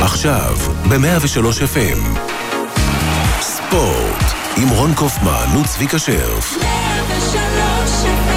עכשיו, ב-103 FM. ספורט, עם רון קופמן וצביקה שרף. 103 FM.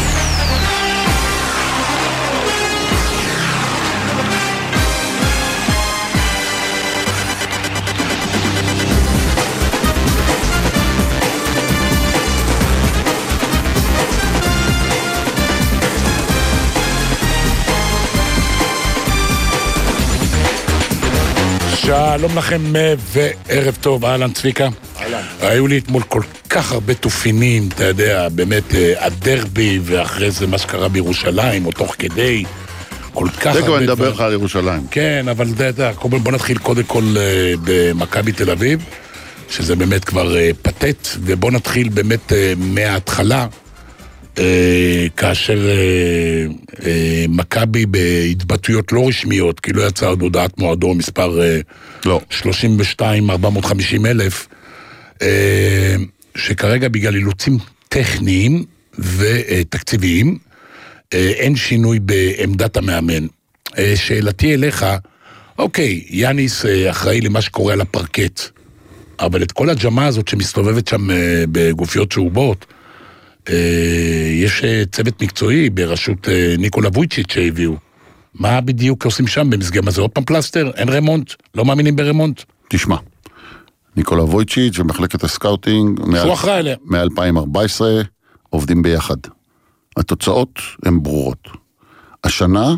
שלום לכם וערב טוב, אהלן צביקה. אהלן. היו לי אתמול כל כך הרבה תופינים, אתה יודע, באמת הדרבי ואחרי זה מה שקרה בירושלים, או תוך כדי, כל כך הרבה דברים. נדבר לך על ירושלים. כן, אבל אתה יודע, בוא נתחיל קודם כל במכבי תל אביב, שזה באמת כבר פתט, ובוא נתחיל באמת מההתחלה, כאשר מכבי בהתבטאויות לא רשמיות, כי לא יצא עוד הודעת מועדון מספר 32,450,000, שכרגע בגלל אילוצים טכניים ותקציביים, אין שינוי בעמדת המאמן. שאלתי אליך, אוקיי, יאניס אחראי למה שקורה על הפרקט, אבל את כל הג'מה הזאת שמסתובבת שם בגופיות שאובות, יש צוות מקצועי בראשות ניקולה וויצ'יץ' שהביאו. מה בדיוק עושים שם במסגרת? מה זה עוד פעם פלסטר? אין רמונט? לא מאמינים ברמונט? תשמע, ניקולה וויצ'יץ' ומחלקת הסקאוטינג מ-2014 עובדים ביחד. התוצאות הן ברורות. השנה,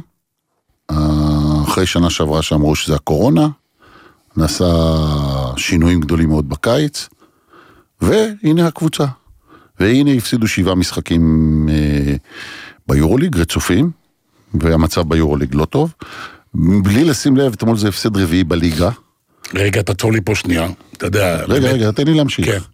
אחרי שנה שעברה שאמרו שזה הקורונה, נעשה שינויים גדולים מאוד בקיץ, והנה הקבוצה. והנה הפסידו 7 משחקים ביורוליג, רצופים, והמצב ביורוליג לא טוב. בלי לשים לב, אתמול זה הפסד רביעי בליגה. רגע, תעצור לי פה שנייה. אתה יודע... רגע, תן לי להמשיך. כן.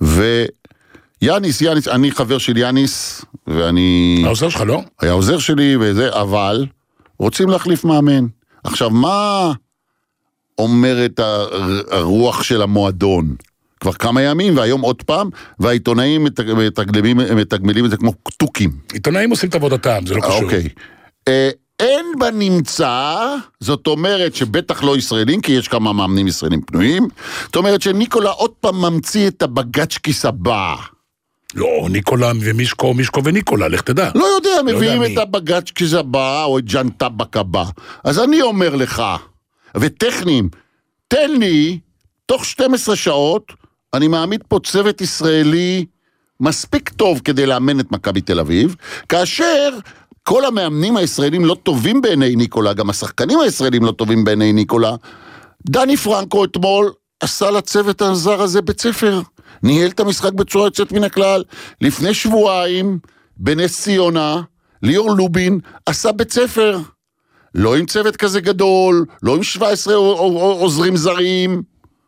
ויאניס, אני חבר של יאניס, ואני... העוזר שלך, לא? היה עוזר שלי וזה, אבל רוצים להחליף מאמן. עכשיו, מה אומרת הרוח של המועדון? כבר כמה ימים, והיום עוד פעם, והעיתונאים מתגמלים את זה כמו טוקים. עיתונאים עושים את עבודתם, זה לא קשור. אוקיי. אין בנמצא, זאת אומרת שבטח לא ישראלים, כי יש כמה מאמנים ישראלים פנויים, זאת אומרת שניקולה עוד פעם ממציא את הבגצ'קיס הבא. לא, ניקולה ומישקו וניקולה, לך תדע. לא יודע, מביאים את הבגצ'קיס הבא, או את ג'אן טבק הבא. אז אני אומר לך, וטכנים, תן לי, תוך 12 שעות, אני מעמיד פה צוות ישראלי מספיק טוב כדי לאמן את מכבי תל אביב, כאשר כל המאמנים הישראלים לא טובים בעיני ניקולה, גם השחקנים הישראלים לא טובים בעיני ניקולה. דני פרנקו אתמול עשה לצוות הזר הזה בית ספר, ניהל את המשחק בצורה יוצאת מן הכלל. לפני שבועיים, בנס ציונה, ליאור לובין עשה בית ספר. לא עם צוות כזה גדול, לא עם 17 עוזרים זרים,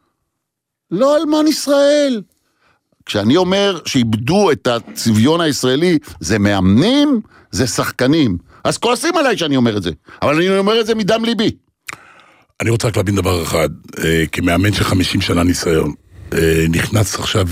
לא אלמן ישראל. כשאני אומר שאיבדו את הצביון הישראלי, זה מאמנים, זה שחקנים. אז כועסים עליי שאני אומר את זה, אבל אני אומר את זה מדם ליבי. אני רוצה רק להבין דבר אחד, כמאמן של 50 שנה ניסיון, נכנס עכשיו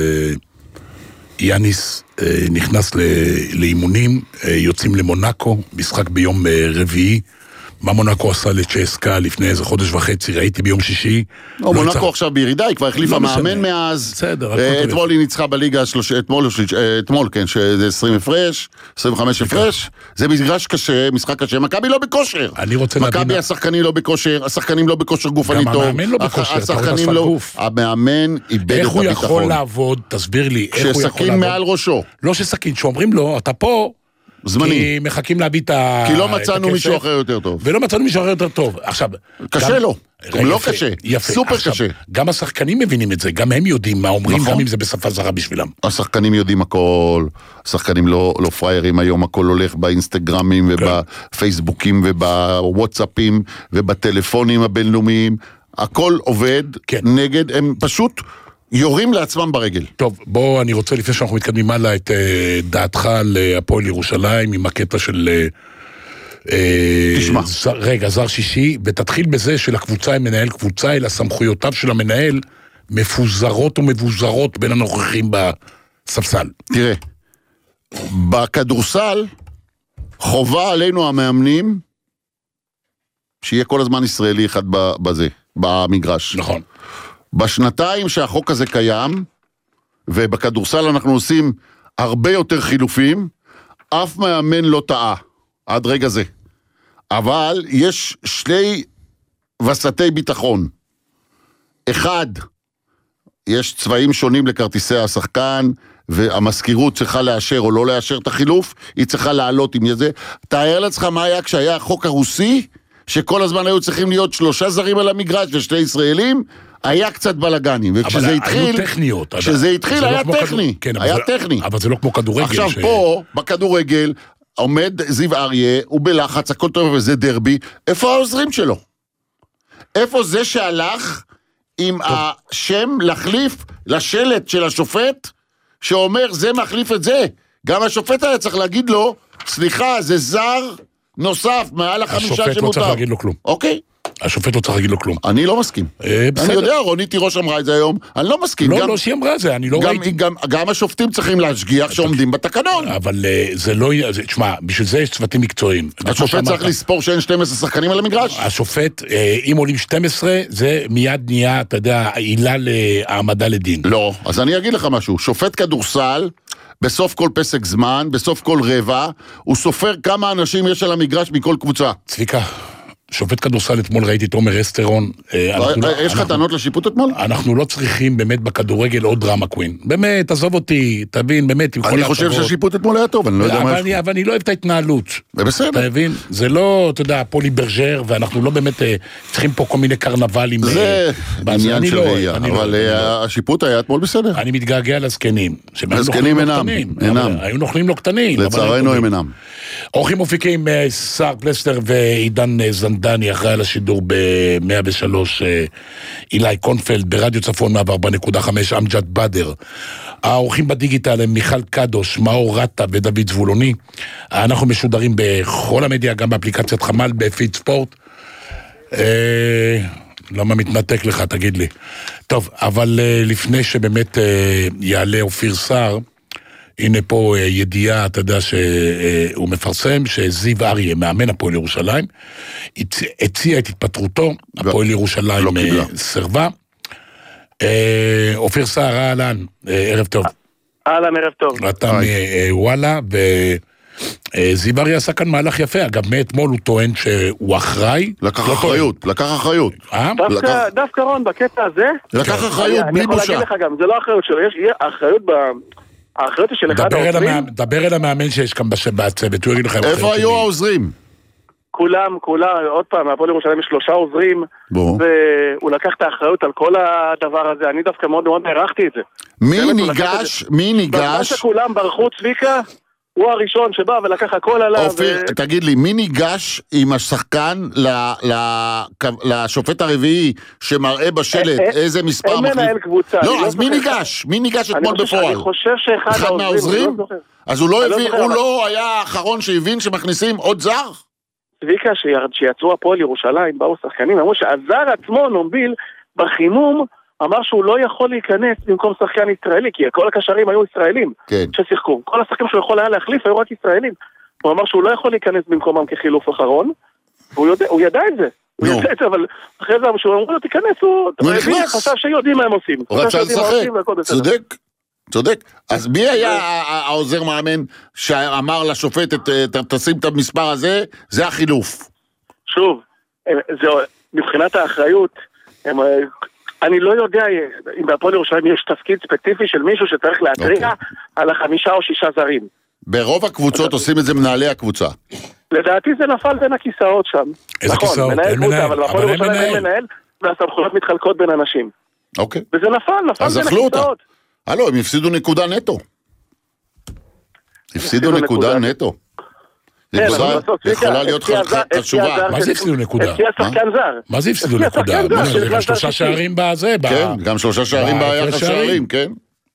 יאניס, נכנס לאימונים, יוצאים למונקו, משחק ביום רביעי, מה מונקו עשה לצ'סקה לפני איזה חודש וחצי, ראיתי ביום שישי. מונקו עכשיו בירידה, היא כבר החליפה מאמן מאז. בסדר. אתמול היא ניצחה בליגה, אתמול, כן, שזה 20 הפרש, 25 הפרש. זה מגרש קשה, משחק קשה. מכבי לא בכושר. מכבי השחקנים לא בכושר, השחקנים לא בכושר גופני טוב. גם המאמן לא בכושר, השחקנים לא. המאמן איבד את הביטחון. איך הוא יכול לעבוד, תסביר לי, איך הוא יכול לעבוד. שסכין מעל ראשו. לא שסכין, שאומרים לו, אתה פה, זמני. כי מחכים להביא את הכסף. כי לא מצאנו מישהו אחר יותר טוב. ולא מצאנו מישהו אחר יותר טוב. עכשיו... קשה לו. לא קשה. סופר קשה. גם השחקנים מבינים את זה, גם הם יודעים מה אומרים, גם אם זה בשפה זרה בשבילם. השחקנים יודעים הכל, השחקנים לא פריירים היום, הכל הולך באינסטגרמים ובפייסבוקים ובוואטסאפים ובטלפונים הבינלאומיים, הכל עובד נגד, הם פשוט... יורים לעצמם ברגל. טוב, בוא, אני רוצה לפני שאנחנו מתקדמים הלאה את דעתך על הפועל ירושלים עם הקטע של תשמע. רגע, זר שישי, ותתחיל בזה שלקבוצה עם מנהל קבוצה, אלא סמכויותיו של המנהל מפוזרות ומבוזרות בין הנוכחים בספסל. תראה, בכדורסל חובה עלינו המאמנים שיהיה כל הזמן ישראלי אחד בזה, במגרש. נכון. בשנתיים שהחוק הזה קיים, ובכדורסל אנחנו עושים הרבה יותר חילופים, אף מאמן לא טעה, עד רגע זה. אבל יש שני וסתי ביטחון. אחד, יש צבעים שונים לכרטיסי השחקן, והמזכירות צריכה לאשר או לא לאשר את החילוף, היא צריכה לעלות עם זה. תאר לעצמך מה היה כשהיה החוק הרוסי, שכל הזמן היו צריכים להיות 3 זרים על המגרש ו2 ישראלים, היה קצת בלגנים, וכשזה התחיל... היו טכניות. כשזה התחיל היה טכני, היה טכני. אבל זה לא כמו כדורגל. עכשיו פה, בכדורגל, עומד זיו אריה, הוא בלחץ, הכל טוב וזה דרבי, איפה העוזרים שלו? איפה זה שהלך עם השם להחליף לשלט של השופט, שאומר זה מחליף את זה? גם השופט היה צריך להגיד לו, סליחה, זה זר נוסף מעל 5 שמותר. השופט לא צריך להגיד לו כלום. אוקיי. השופט לא צריך להגיד לו כלום. אני לא מסכים. אני יודע, רונית תירוש אמרה את זה היום, אני לא מסכים. לא שהיא אמרה זה, אני לא ראיתי. גם השופטים צריכים להשגיח שעומדים בתקנון. אבל זה לא, תשמע, בשביל זה יש צוותים מקצועיים. השופט צריך לספור שאין 12 שחקנים על המגרש? השופט, אם עולים 12, זה מיד נהיה, אתה יודע, עילה להעמדה לדין. לא, אז אני אגיד לך משהו, שופט כדורסל, בסוף כל פסק זמן, בסוף כל רבע, הוא סופר כמה אנשים יש על המגרש מכל קבוצה. צביקה. שופט כדורסל אתמול ראיתי את עומר אסטרון. יש לך טענות לשיפוט אתמול? אנחנו לא צריכים באמת בכדורגל עוד דרמה קווין. באמת, עזוב אותי, תבין, באמת. אני חושב שהשיפוט אתמול היה טוב, אני לא יודע מה יש. אבל אני לא אוהב את ההתנהלות. זה בסדר. תבין, זה לא, אתה יודע, פולי ברג'ר, ואנחנו לא באמת צריכים פה כל מיני קרנבלים. זה עניין של ראייה, אבל השיפוט היה אתמול בסדר. אני מתגעגע לזקנים. הזקנים אינם. היו נוכלים לו קטנים. לצערנו הם אינם. אורחים מופיקים שר פלסטר ועידן זנדני, אחראי על השידור ב-103, אילי קונפלד, ברדיו צפון 104.5, אמג'ד בדר. האורחים בדיגיטל הם מיכל קדוש, מאור רטה ודוד זבולוני. אנחנו משודרים בכל המדיה, גם באפליקציית חמל, בפיד ספורט. למה מתנתק לך, תגיד לי. טוב, אבל לפני שבאמת יעלה אופיר שר, הנה פה ידיעה, אתה יודע שהוא מפרסם, שזיו אריה, מאמן הפועל ירושלים, הציע את התפטרותו, הפועל ירושלים סרבה. אופיר סער, אהלן, ערב טוב. אהלן, ערב טוב. אתה מוואלה, וזיו אריה עשה כאן מהלך יפה, אגב, מאתמול הוא טוען שהוא אחראי. לקח אחריות. דווקא רון, בקטע הזה, לקח אחריות, בלי בושה. אני יכול להגיד לך גם, זה לא אחריות שלו, יש אחריות האחריות של אחד העוזרים. דבר אל המאמן שיש כאן בצוות, הוא יגיד לך... איפה היו העוזרים? כולם, עוד פעם, הפועל ירושלים יש 3 עוזרים, והוא לקח את האחריות על כל הדבר הזה, אני דווקא מאוד מאוד הערכתי את זה. מי ניגש? שכולם ברחו, צביקה, הוא הראשון שבא ולקח הכל עליו. אופיר, תגיד לי, מי ניגש עם השחקן לשופט הרביעי שמראה בשלט איזה מספר מחליף? אין מנהל קבוצה. לא, אז מי ניגש אתמול בפועל? אני חושב שאחד מהעוזרים? אז הוא לא היה האחרון שהבין שמכניסים עוד זר? צביקה, שיצאו הפועל ירושלים, באו שחקנים, אמרו שהזר עצמו, נומביל, בחימום, אמר שהוא לא יכול להיכנס במקום שחקן ישראלי, כי כל הקשרים היו ישראלים ששיחקו. כל השחקנים שהוא יכול היה להחליף היו רק ישראלים. הוא אמר שהוא לא יכול להיכנס במקומם כחילוף אחרון, הוא ידע את זה. הוא ידע את זה, אבל אחרי זה שהוא אמרו לו תיכנס, הוא חשב שיודעים מה הם עושים. הוא רצה לשחק, צודק. אז מי היה העוזר מאמן שאמר לשופט, תשים את המספר הזה, זה החילוף? שוב, מבחינת האחריות, אני לא יודע אם בהפועל ירושלים יש תפקיד ספציפי של מישהו שצריך להתריע על 5 או 6 זרים. ברוב הקבוצות עושים את זה מנהלי הקבוצה. לדעתי זה נפל בין הכיסאות שם. איזה כיסאות? מנהל קבוצה, אבל בהפועל ירושלים אין מנהל, והסמכויות מתחלקות בין אנשים. אוקיי. וזה נפל בין הכיסאות. הם הפסידו נקודה נטו. הפסידו נקודה נטו. יכולה להיות חשובה. מה זה הפסידו נקודה? מה זה הפסידו נקודה? גם 3 שערים בזה. כן, גם 3 שערים ביחס שערים, כן.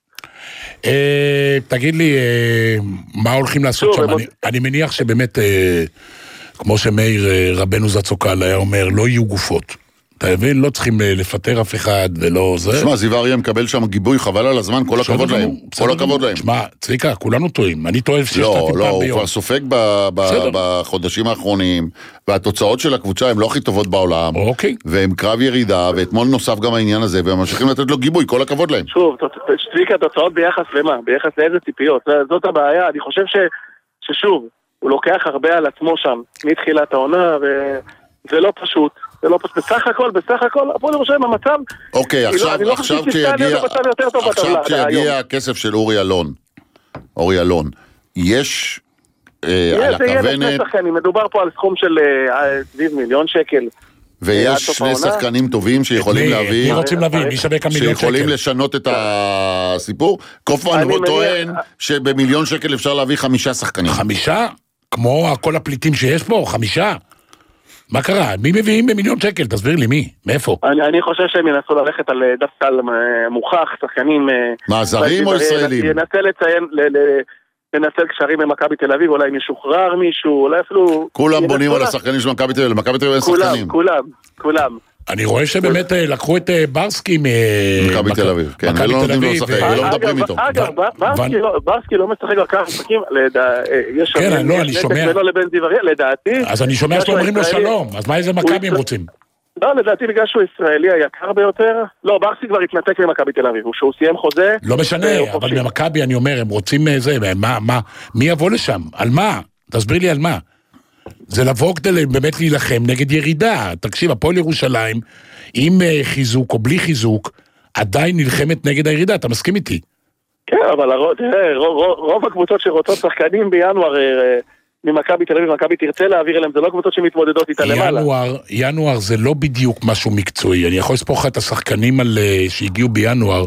תגיד לי, מה הולכים לעשות שם? אני מניח שבאמת, כמו שמאיר רבנו זצוקל היה אומר, לא יהיו גופות. אתה מבין, לא צריכים לפטר אף אחד ולא זה. תשמע, זיו אריה מקבל שם גיבוי, חבל על הזמן, כל הכבוד להם. כל הכבוד להם. תשמע, צביקה, כולנו טועים. אני טועה 6,000 פעם ביום. לא, הוא כבר סופג בחודשים האחרונים, והתוצאות של הקבוצה הן לא הכי טובות בעולם. אוקיי. והם קרב ירידה, ואתמול נוסף גם העניין הזה, והם ממשיכים לתת לו גיבוי, כל הכבוד להם. שוב, צביקה, תוצאות ביחס למה? ביחס לאיזה ציפיות? זאת הבעיה. אני חושב ששוב, הוא לוקח הרבה על עצמו שם, מתחילת העונה, וזה לא פשוט. זה לא פשוט. בסך הכל, הפועל ירושלים המצב... אוקיי, עכשיו כשיגיע הכסף של אורי אלון, יש על הכוונת... מדובר פה על סכום של סביב מיליון שקל. ויש שני שחקנים טובים שיכולים להביא... מי רוצים להביא? מי שווה כמיליון שקל? שיכולים לשנות את הסיפור. קופמן טוען שבמיליון שקל אפשר להביא 5 שחקנים. 5? כמו כל הפליטים שיש פה? 5? מה קרה? מי מביאים במיליון שקל? תסביר לי מי? מאיפה? אני חושב שהם ינסו ללכת על דווקא מוכח, שחקנים... מה, זרים או ישראלים? ינסה לציין... לנצל קשרים במכבי תל אביב, אולי משוחרר מישהו, אולי אפילו... כולם בונים על השחקנים של מכבי תל אביב, למכבי תל אביב אין שחקנים. כולם. אני רואה שבאמת לקחו את ברסקי מכבי תל אביב, כן, ולא נותנים לו לשחק, ולא מדברים איתו. אגב, ברסקי לא משחק על כמה משחקים, יש נתק בינו לבין זיו-אריה, לדעתי... אז אני שומע שאומרים לו שלום, אז מה איזה מכבי הם רוצים? לא, לדעתי בגלל שהוא ישראלי היקר ביותר. לא, ברסי כבר התנתק ממכבי תל אביב, שהוא סיים חוזה. לא משנה, אבל ממכבי אני אומר, הם רוצים זה, מי יבוא לשם? על מה? תסביר לי על מה. זה לבוא כדי באמת להילחם נגד ירידה. תקשיב, הפועל ירושלים, עם חיזוק או בלי חיזוק, עדיין נלחמת נגד הירידה, אתה מסכים איתי? כן, אבל רוב הקבוצות שרוצות שחקנים בינואר... ממכבי תל אביב, מכבי תרצה להעביר אליהם, זה לא קבוצות שמתמודדות איתה למעלה. ינואר זה לא בדיוק משהו מקצועי, אני יכול לספור לך את השחקנים שהגיעו בינואר,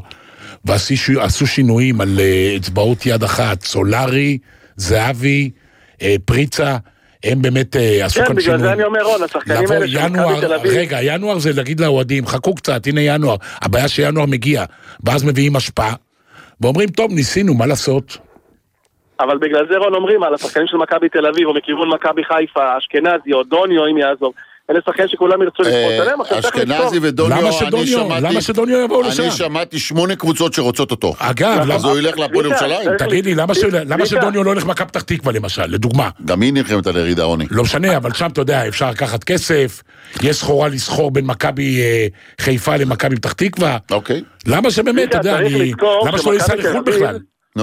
ועשו שינויים על אצבעות יד אחת, סולרי, זהבי, פריצה, הם באמת עשו כאן שינויים. כן, בגלל זה אני אומר רון, השחקנים האלה של מכבי תל אביב. רגע, ינואר זה להגיד לאוהדים, חכו קצת, הנה ינואר, הבעיה שינואר מגיע, ואז מביאים השפעה, ואומרים, טוב, ניסינו, מה לעשות? אבל בגלל זה רון אומרים על השחקנים של מכבי תל אביב או מכיוון מכבי חיפה, אשכנזי או דוניו אם יעזור, אלה שחקנים שכולם ירצו לפרוט עליהם. אשכנזי ודוניו, למה שדוניו יבואו לשם? אני שמעתי 8 קבוצות שרוצות אותו. אגב, אז הוא ילך להפועל ירושלים. תגיד לי, למה שדוניו לא הולך מכבי פתח תקווה למשל, לדוגמה? גם היא נלחמת על ירידה עוני. לא משנה, אבל שם אתה יודע, אפשר לקחת כסף, יש סחורה לסחור בין מכבי חיפה למכבי פתח תקווה. אוקיי. למה שבאמת, אתה יודע, למה שלא ייסע לחו"ל בכלל?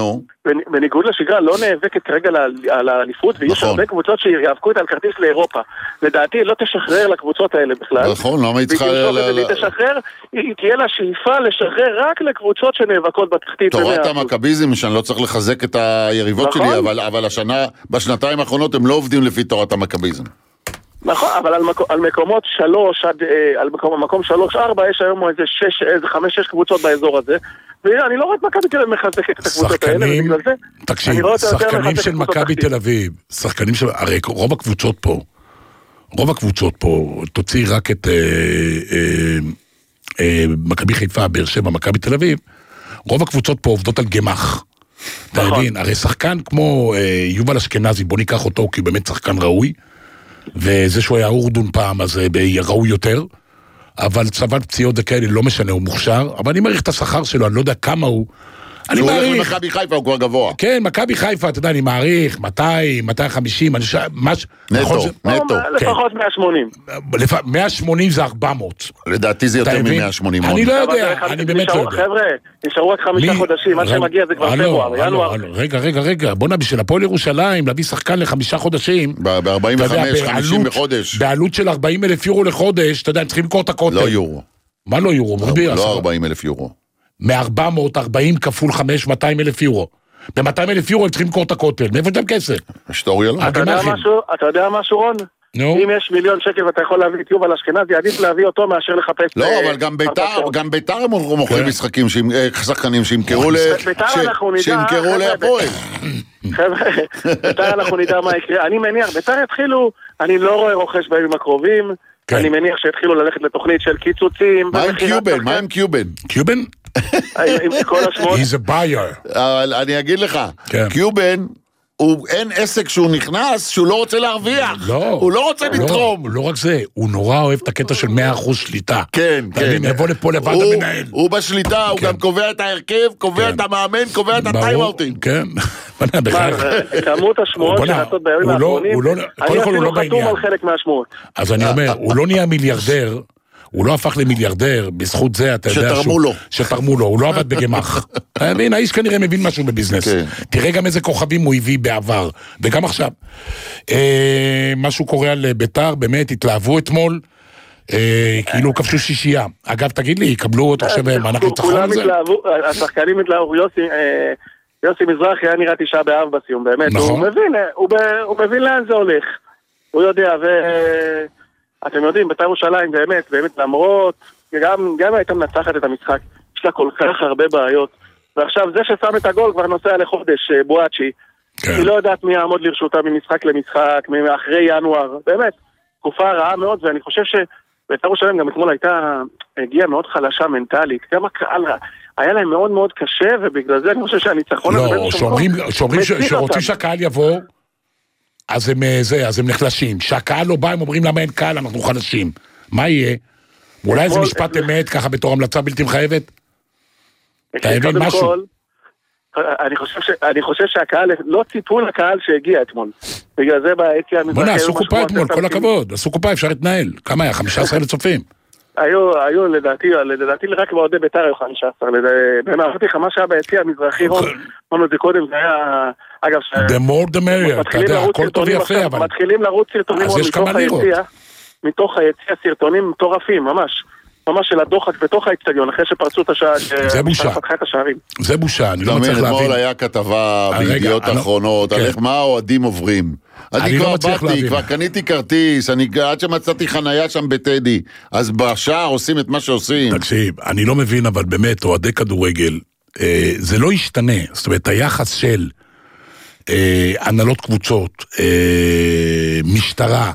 בניגוד לשגרה לא נאבקת כרגע על האליפות, ויש הרבה קבוצות שיאבקו את הכרטיס לאירופה. לדעתי לא תשחרר לקבוצות האלה בכלל. נכון, למה היא צריכה... והיא תשחרר, תהיה לה שאיפה לשחרר רק לקבוצות שנאבקות בתחתית. תורת המכביזם, שאני לא צריך לחזק את היריבות שלי, אבל בשנתיים האחרונות הם לא עובדים לפי תורת המכביזם. נכון, אבל על מקומות 3, על מקום 3-4, יש היום איזה 5-6 קבוצות באזור הזה, ואני לא רואה את מכבי תל אביב מחזקת את הקבוצות האלה, ובגלל זה... תקשיב, שחקנים של מכבי תל אביב, שחקנים של... הרי רוב הקבוצות פה, תוציא רק את מכבי חיפה, באר שבע, מכבי תל אביב, רוב הקבוצות פה עובדות על גמח. אתה מבין, הרי שחקן כמו יובל אשכנזי, בוא ניקח אותו, כי הוא באמת שחקן ראוי, וזה שהוא היה אורדון פעם, אז ראוי יותר, אבל צבד פציעות וכאלה, לא משנה, הוא מוכשר, אבל אני מעריך את השכר שלו, אני לא יודע כמה הוא, אני מעריך... הוא הולך למכבי חיפה, הוא כבר גבוה. כן, מכבי חיפה, אתה יודע, אני מעריך 200, 250, נטו. לפחות 180. 180 זה 400. לדעתי זה יותר מ-180. אני לא יודע, אני באמת לא יודע. חבר'ה, נשארו רק 5 חודשים, מה שמגיע זה כבר פברואר, ינואר. רגע, בוא נביא של הפועל ירושלים, להביא שחקן ל5 חודשים. ב-45, 50 לחודש. בעלות של 40,000 יורו לחודש, אתה יודע, צריכים למכור את הכותל. לא יורו. מה לא יורו? לא 40,000 יורו. מ-440 כפול 5, 200,000 יורו. ב-200,000 יורו הם צריכים לקרוא את הכותל. מאיפה אתם כסף? היסטוריה לא. אתה יודע משהו, רון? אם יש מיליון שקל ואתה יכול להביא את יובל אשכנזי, עדיף להביא אותו מאשר לחפש... לא, אבל גם ביתר הם מוכרים משחקים, שחקנים שימכרו להפועל. חבר'ה, ביתר אנחנו נדע מה יקרה. אני מניח, ביתר יתחילו, אני לא רואה רוכש בימים הקרובים, אני מניח שהתחילו ללכת לתוכנית של קיצוצים. מה עם קיובן? קיובן? עם כל השמות. He's a buyer. אני אגיד לך, קיובן אין עסק שהוא נכנס, שהוא לא רוצה להרוויח. לא. הוא לא רוצה לתרום. לא רק זה, הוא נורא אוהב את הקטע של 100% שליטה. כן, כן. יבוא לפה לבד המנהל. הוא בשליטה, הוא גם קובע את ההרכב, קובע את המאמן, קובע את הטיימאוטים. כן. כמות השמועות שרצות בימים האחרונים, אני אפילו חתום על חלק מהשמועות. אז אני אומר, הוא לא נהיה מיליארדר, הוא לא הפך למיליארדר, בזכות זה, אתה יודע, שתרמו לו, הוא לא עבד בגמח. הנה, האיש כנראה מבין משהו בביזנס. תראה גם איזה כוכבים הוא הביא בעבר, וגם עכשיו. משהו קורה על ביתר, באמת, התלהבו אתמול, כאילו כבשו שישייה. אגב, תגיד לי, יקבלו, אתה חושב, מענק ניצחון על זה? כולם התלהבו, השחקנים התלהבו, יוסי מזרחי היה נראה 9 באב בסיום, באמת. הוא מבין לאן זה הולך. הוא יודע, אתם יודעים, בית"ר ירושלים באמת למרות, גם הייתה מנצחת את המשחק, יש לה כל כך הרבה בעיות, ועכשיו זה ששם את הגול כבר נוסע לחודש, בואצ'י, היא לא יודעת מי יעמוד לרשותה ממשחק למשחק, מאחרי ינואר, באמת, תקופה רעה מאוד, ואני חושב שבית"ר ירושלים גם אתמול הגיעה מאוד חלשה מנטלית, גם הקהל היה להם מאוד מאוד קשה, ובגלל זה אני חושב שהניצחון הזה... לא, שאומרים שרוצים שהקהל יבוא, אז הם נחלשים. שהקהל לא בא, הם אומרים למה אין קהל, אנחנו חלשים. מה יהיה? אולי זה משפט אמת, ככה בתור המלצה בלתי מחייבת? אתה מבין משהו? אני חושב שהקהל, לא ציפו לקהל שהגיע אתמול. בגלל זה ביציאה המזרחי... בוא'נה, עשו קופה אתמול, כל הכבוד. עשו קופה, אפשר להתנהל. כמה היה? 15 לצופים. היו לדעתי רק בעודי ביתר היו 15. אמרתי לך, מה שהיה ביציאה המזרחי, אמרנו את זה קודם, זה היה... אגב, the more the merrier, אתה יודע, הכל טוב ויפה, אבל... מתחילים לרוץ סרטונים מתוך היציאה, סרטונים מטורפים, ממש של הדוחק בתוך האצטדיון, אחרי שפרצו את השער, זה בושה. זה בושה, אני לא מצליח להבין. אתמול היה כתבה בידיעות אחרונות, על איך מה האוהדים עוברים. אני כבר באתי, כבר קניתי כרטיס, עד שמצאתי חנייה שם בטדי, אז בשער עושים את מה שעושים. תקשיב, אני לא מבין, אבל באמת, אוהדי כדורגל, זה לא ישתנה, זאת אומרת, היחס של הנהלות קבוצות, משטרה,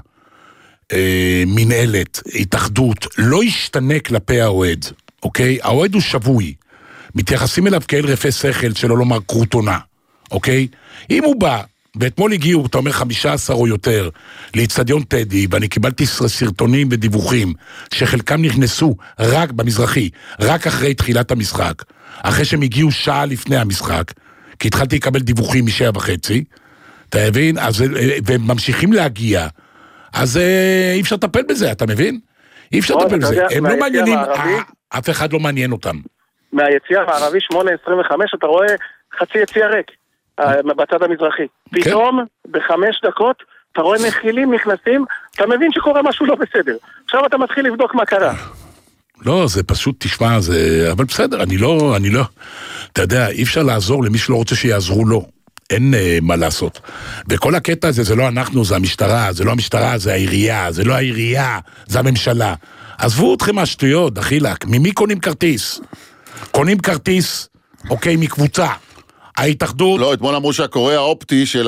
מנהלת, התאחדות, לא ישתנה כלפי האוהד, אוקיי? האוהד הוא שבוי, מתייחסים אליו כאל רפי שכל, שלא לומר קרוטונה, אוקיי? אם הוא בא, ואתמול הגיעו, אתה אומר 15 או יותר, לאצטדיון טדי, ואני קיבלתי סרטונים ודיווחים, שחלקם נכנסו רק במזרחי, רק אחרי תחילת המשחק, אחרי שהם הגיעו שעה לפני המשחק, כי התחלתי לקבל דיווחים מ7:30, אתה מבין? וממשיכים להגיע, אז אי אפשר לטפל בזה, אתה מבין? אי אפשר לטפל בזה, הם לא מעניינים, אף אחד לא מעניין אותם. מהיציאה הערבי 8:25 אתה רואה חצי יציאה ריק, בצד המזרחי. פתאום ב5 דקות אתה רואה נחילים נכנסים, אתה מבין שקורה משהו לא בסדר. עכשיו אתה מתחיל לבדוק מה קרה. לא, זה פשוט, תשמע, אבל בסדר, אני לא, אתה יודע, אי אפשר לעזור למי שלא רוצה שיעזרו לו. אין מה לעשות. וכל הקטע הזה, זה לא אנחנו, זה המשטרה, זה לא המשטרה, זה העירייה, זה לא העירייה, זה הממשלה. עזבו אתכם מהשטויות, דחילק, ממי קונים כרטיס? קונים כרטיס, אוקיי, מקבוצה. ההתאחדות... לא, אתמול אמרו שהקורא האופטי של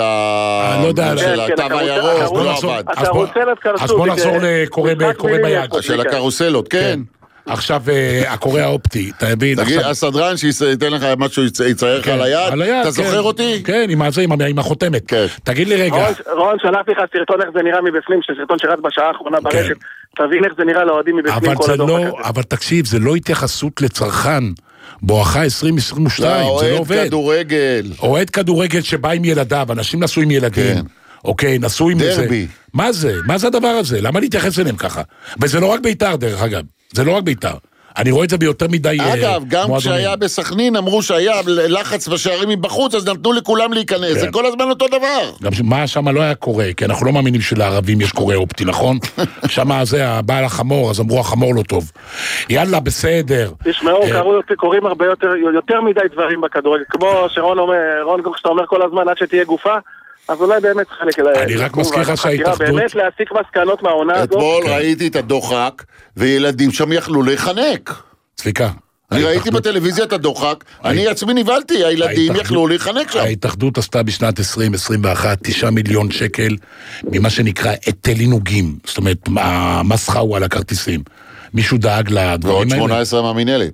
התו הירוק לא עבד. אז בוא נחזור לקורא ביד. של הקרוסלות, כן. עכשיו, הקורא האופטי, אתה מבין? תגיד, הסדרן שייתן לך משהו, יצייר לך על היד? אתה זוכר אותי? כן, עם החותמת. תגיד לי רגע. רון, שלחתי לך סרטון איך זה נראה מבפנים, שסרטון שרץ בשעה האחרונה ברשת, תבין איך זה נראה לאוהדים מבפנים כל הדוח הזה. אבל תקשיב, זה לא התייחסות לצרכן. בואכה 2022, זה לא עובד. אוהד כדורגל. אוהד כדורגל שבא עם ילדיו, אנשים נסעו עם ילדים. אוקיי, נסעו עם זה. דרבי. מה זה? מה זה הדבר הזה? למה להתייחס אליהם ככה? וזה לא רק בית"ר, דרך אגב. זה לא רק בית"ר. אני רואה את זה ביותר מדי אגב, גם כשהיה בסכנין אמרו שהיה לחץ בשערים מבחוץ, אז נתנו לכולם להיכנס. זה כל הזמן אותו דבר. גם מה שם לא היה קורה, כי אנחנו לא מאמינים שלערבים יש קורא אופטי, נכון? שם זה הבעל החמור, אז אמרו החמור לא טוב. יאללה, בסדר. תשמעו, קוראים הרבה יותר מדי דברים בכדורגל. כמו שרון אומר, רון, כשאתה אומר כל הזמן עד שתהיה גופה, אז אולי באמת חלק אליי. אני רק מזכיר לך שההתאחדות... באמת להסיק מסקנות מהעונה הזאת. אתמול ראיתי את הדוחק, וילדים שם יכלו להיחנק. צביקה. אני ראיתי בטלוויזיה את הדוחק, אני עצמי נבלתי, הילדים יכלו להיחנק שם. ההתאחדות עשתה בשנת 2021 9 מיליון שקל, ממה שנקרא היטל עינוגים. זאת אומרת, המסחר הוא על הכרטיסים. מישהו דאג לדברים האלה. ועוד 18 מהמינהלת.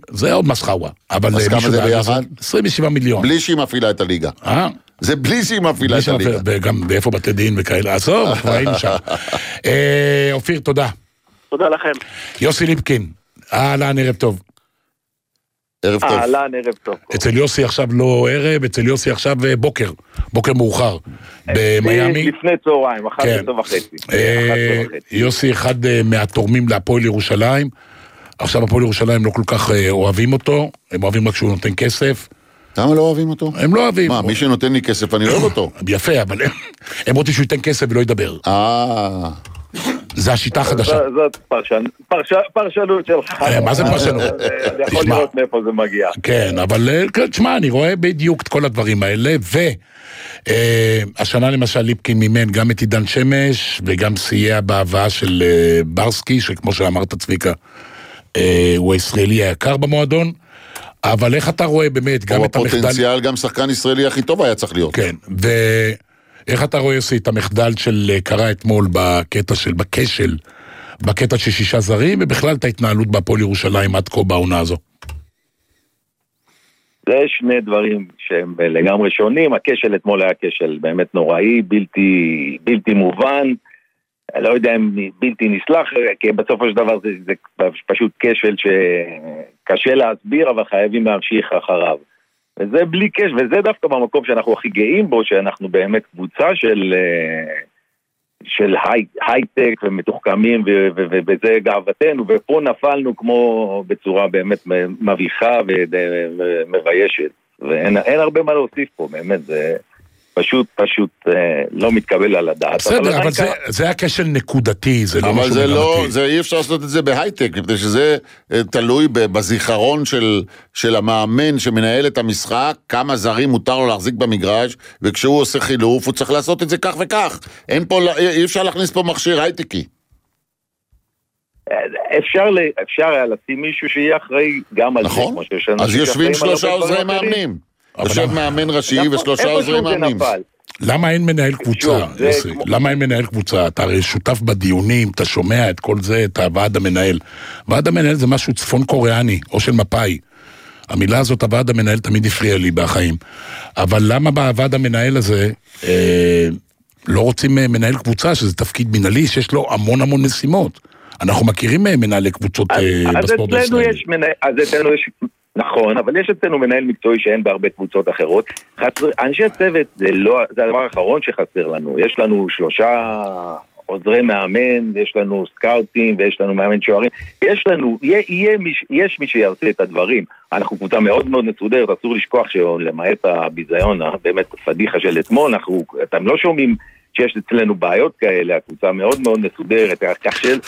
זה עוד מסחאווה. אז כמה זה ביחד? 27 מיליון. בלי שהיא מפעילה את הליגה. זה בלי שהיא מפעילה את הליגה. וגם באיפה בתי דין וכאלה. עזוב, כבר היינו שם. אופיר, תודה. תודה לכם. יוסי ליפקין, אהלן, ערב טוב. ערב טוב. אהלן, ערב טוב. אצל יוסי עכשיו לא ערב, אצל יוסי עכשיו בוקר מאוחר. במיימי. לפני צהריים, 11:30. יוסי אחד מהתורמים להפועל ירושלים. עכשיו הפועל ירושלים לא כל כך אוהבים אותו, הם אוהבים רק שהוא נותן כסף. למה לא אוהבים אותו? הם לא אוהבים. מה, מי שנותן לי כסף אני אוהב אותו. יפה, אבל הם רוצים שהוא ייתן כסף ולא ידבר. זה השיטה החדשה. זאת פרשנות שלך. מה זה פרשנות? אני יכול לראות מאיפה זה מגיע. כן, אבל תשמע, אני רואה בדיוק את כל הדברים האלה, והשנה למשל ליפקין מימן גם את עידן שמש, וגם סייע בהבאה של ברסקי, שכמו שאמרת צביקה, הוא הישראלי היקר במועדון, אבל איך אתה רואה באמת גם את המחדל... הוא הפוטנציאל גם שחקן ישראלי הכי טוב היה צריך להיות. כן, איך אתה רואה יוסי את המחדל של קרה אתמול בכשל, בקטע של 6 זרים, ובכלל את ההתנהלות בהפועל ירושלים עד כה בעונה הזו? זה שני דברים שהם לגמרי שונים. הכשל אתמול היה כשל באמת נוראי, בלתי מובן, לא יודע אם בלתי נסלח, כי בסופו של דבר זה פשוט כשל שקשה להסביר, אבל חייבים להמשיך אחריו. וזה בלי קש, וזה דווקא במקום שאנחנו הכי גאים בו, שאנחנו באמת קבוצה של הייטק ומתוחכמים, ובזה גאוותנו, ופה נפלנו כמו בצורה באמת מביכה ומביישת, ואין הרבה מה להוסיף פה, באמת זה פשוט לא מתקבל על הדעת. בסדר, אבל זה הכשל נקודתי, זה לא משהו מגמתי. זה אי אפשר לעשות את זה בהייטק, מפני שזה תלוי בזיכרון של המאמן שמנהל את המשחק, כמה זרים מותר לו להחזיק במגרש, וכשהוא עושה חילוף, הוא צריך לעשות את זה כך וכך. אי אפשר להכניס פה מכשיר הייטקי. אפשר היה לשים מישהו שיהיה אחראי גם על זה. נכון, אז יושבים 3 עוזרי מאמנים. יושב מאמן ראשי ו3 עוזרי מאמנים. למה אין מנהל קבוצה? למה אין מנהל קבוצה? אתה הרי שותף בדיונים, אתה שומע את כל זה, את הוועד המנהל. ועד המנהל זה משהו צפון קוריאני, או של מפאי. המילה הזאת, הוועד המנהל, תמיד הפריע לי בחיים. אבל למה בוועד המנהל הזה לא רוצים מנהל קבוצה, שזה תפקיד מנהלי, שיש לו המון משימות? אנחנו מכירים מנהלי קבוצות בספורט הישראלי. אז אצלנו יש... נכון, אבל יש אצלנו מנהל מקצועי שאין בהרבה קבוצות אחרות. אנשי הצוות זה הדבר האחרון שחסר לנו. יש לנו 3 עוזרי מאמן, יש לנו סקאוטים ויש לנו מאמן שוערים. יש מי שיעשה את הדברים. אנחנו קבוצה מאוד מאוד מסודרת, אסור לשכוח שלמעט הביזיון, באמת פדיחה של אתמול, אתם לא שומעים שיש אצלנו בעיות כאלה, הקבוצה מאוד מאוד מסודרת, כך של...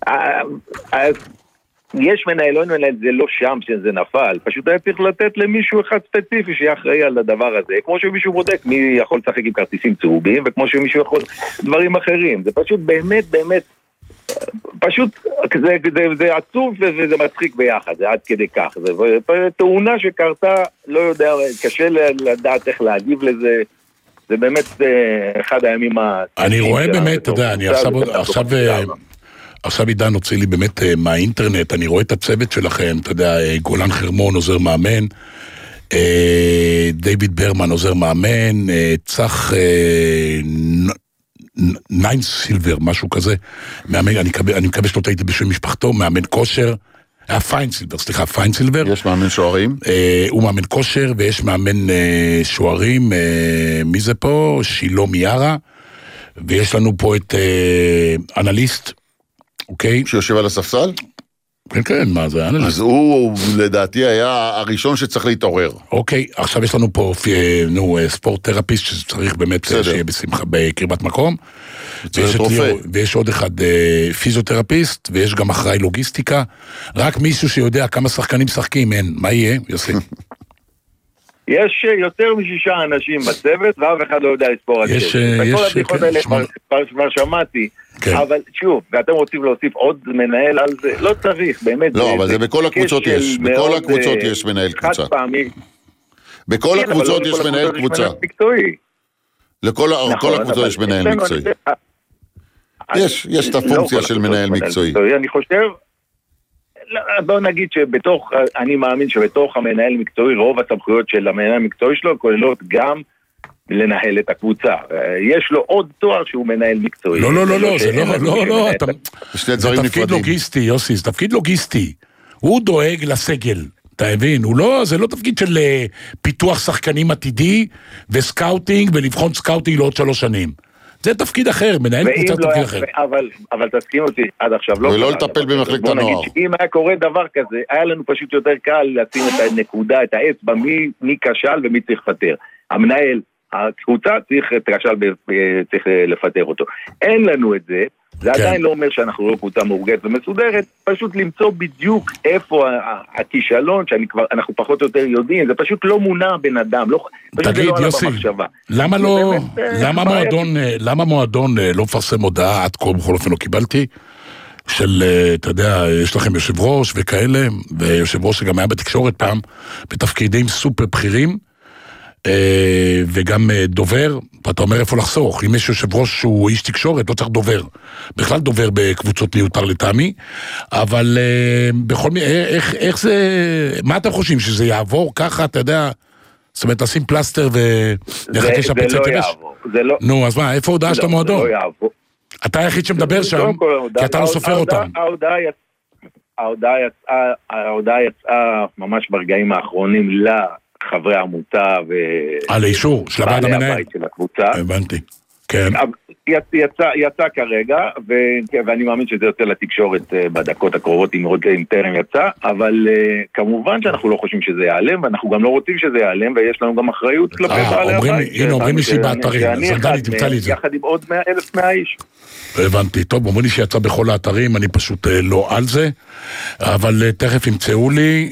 יש מנהל, לא מנהל, זה לא שם שזה נפל, פשוט היה צריך לתת למישהו אחד ספציפי שיהיה אחראי על הדבר הזה, כמו שמישהו בודק מי יכול לשחק עם כרטיסים צהובים, וכמו שמישהו יכול דברים אחרים, זה פשוט באמת, פשוט זה עצוב וזה מצחיק ביחד, זה עד כדי כך, זה תאונה שקרתה, לא יודע, קשה לדעת איך להגיב לזה, זה באמת אחד הימים אני רואה באמת, אתה יודע, אני עכשיו עידן הוציא לי באמת מהאינטרנט, אני רואה את הצוות שלכם, אתה יודע, גולן חרמון עוזר מאמן, דיוויד ברמן עוזר מאמן, צח ניין סילבר, משהו כזה, מאמן, אני מקווה שלא טעיתי בשביל משפחתו, מאמן כושר, פיינסילבר. יש מאמן שוערים? הוא מאמן כושר, ויש מאמן שוערים, מי זה פה? שילום יארה, ויש לנו פה את אנליסט, אוקיי? שיושב על הספסל? כן, מה זה? אז הוא לדעתי היה הראשון שצריך להתעורר. אוקיי, עכשיו יש לנו פה ספורט תרפיסט שצריך באמת שיהיה בשמחה בקרבת מקום. ויש עוד אחד פיזיותרפיסט, ויש גם אחראי לוגיסטיקה. רק מישהו שיודע כמה שחקנים משחקים, אין. מה יהיה, יוסי? יש יותר מ6 אנשים בצוות, ואף אחד לא יודע לספור על זה. וכל הבדיחות האלה כבר שמעתי. אבל שוב, ואתם רוצים להוסיף עוד מנהל על זה, לא צריך, באמת. לא, אבל זה בכל הקבוצות יש. בכל הקבוצות יש מנהל קבוצה. בכל הקבוצות יש מנהל קבוצה. לכל הקבוצות יש מנהל מקצועי. יש את הפונקציה של מנהל מקצועי. אני חושב, בוא נגיד שבתוך, אני מאמין שבתוך המנהל מקצועי, רוב הסמכויות של המנהל המקצועי שלו כוללות גם לנהל את הקבוצה. יש לו עוד תואר שהוא מנהל מקצועי. לא, זה תפקיד לוגיסטי, יוסי, זה תפקיד לוגיסטי. הוא דואג לסגל, אתה מבין? זה לא תפקיד של פיתוח שחקנים עתידי וסקאוטינג ולבחון סקאוטינג לעוד 3 שנים. זה תפקיד אחר, מנהל קבוצה תפקיד אחר. אבל תסכים אותי, עד עכשיו לא... ולא לטפל במחלקת הנוער. אם היה קורה דבר כזה, היה לנו פשוט יותר קל לשים את הנקודה, את האצבע, מי כשל ומי צריך לפטר. המנהל, הקבוצה צריך לפטר אותו. אין לנו את זה, זה עדיין לא אומר שאנחנו לא קבוצה מאורגנת ומסודרת, פשוט למצוא בדיוק איפה הכישלון, שאנחנו פחות או יותר יודעים, זה פשוט לא מונע בן אדם, תגיד יוסי, למה מועדון לא מפרסם הודעה עד כה, בכל אופן לא קיבלתי, של, אתה יודע, יש לכם יושב ראש וכאלה, ויושב ראש שגם היה בתקשורת פעם, בתפקידים סופר בכירים, וגם דובר, ואתה אומר איפה לחסוך, אם יש יושב ראש שהוא איש תקשורת, לא צריך דובר, בכלל דובר בקבוצות מיותר לטעמי, אבל בכל מיני, איך זה, מה אתם חושבים, שזה יעבור ככה, אתה יודע, זאת אומרת, לשים פלסטר ונחכה שהפצע תרש? נו, אז מה, איפה ההודעה של המועדון? זה לא יעבור. אתה היחיד שמדבר שם, כי אתה לא סופר אותם. ההודעה יצאה ממש ברגעים האחרונים חברי העמותה על האישור של הוועד המנהל של הקבוצה. הבנתי, כן. יצא כרגע, ואני מאמין שזה יוצא לתקשורת בדקות הקרובות, אם טרם יצא, אבל כמובן שאנחנו לא חושבים שזה ייעלם, ואנחנו גם לא רוצים שזה ייעלם, ויש לנו גם אחריות כלפי בעלי הבית. הנה, אומרים לי שהיא באתרים, זנדלי, תמצא לי את זה. יחד עם עוד 1,100 איש. הבנתי, טוב, אומרים לי שיצא בכל האתרים, אני פשוט לא על זה, אבל תכף ימצאו לי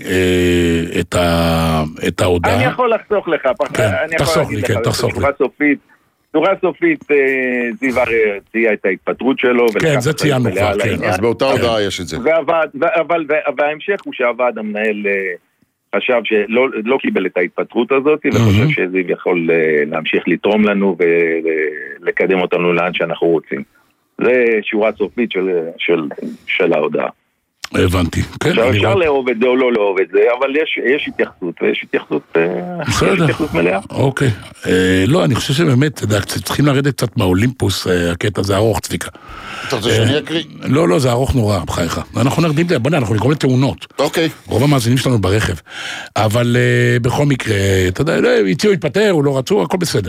את ההודעה. אני יכול לחסוך לך, תחסוך לי, כן, תחסוך לי. תורה סופית, זיו הרי צייה את ההתפטרות שלו. כן, זה ציינו כבר, כן. אז באותה הודעה יש את זה. וההמשך הוא שהוועד המנהל חשב שלא קיבל את ההתפטרות הזאת, וחושב שזיו יכול להמשיך לתרום לנו ולקדם אותנו לאן שאנחנו רוצים. זה שורה סופית של ההודעה. הבנתי. אפשר לאהוב את זה או לא לאהוב את זה, אבל יש התייחסות, ויש התייחסות מלאה. אוקיי. לא, אני חושב שבאמת, צריכים לרדת קצת מהאולימפוס, הקטע זה ארוך, צביקה. אתה רוצה שאני אקריא? לא, זה ארוך נורא, בחייך. אנחנו נרדים, אנחנו נקרוא לתאונות. אוקיי. רוב המאזינים שלנו ברכב. אבל בכל מקרה, אתה יודע, הציעו להתפטר, הוא לא רצו, הכל בסדר.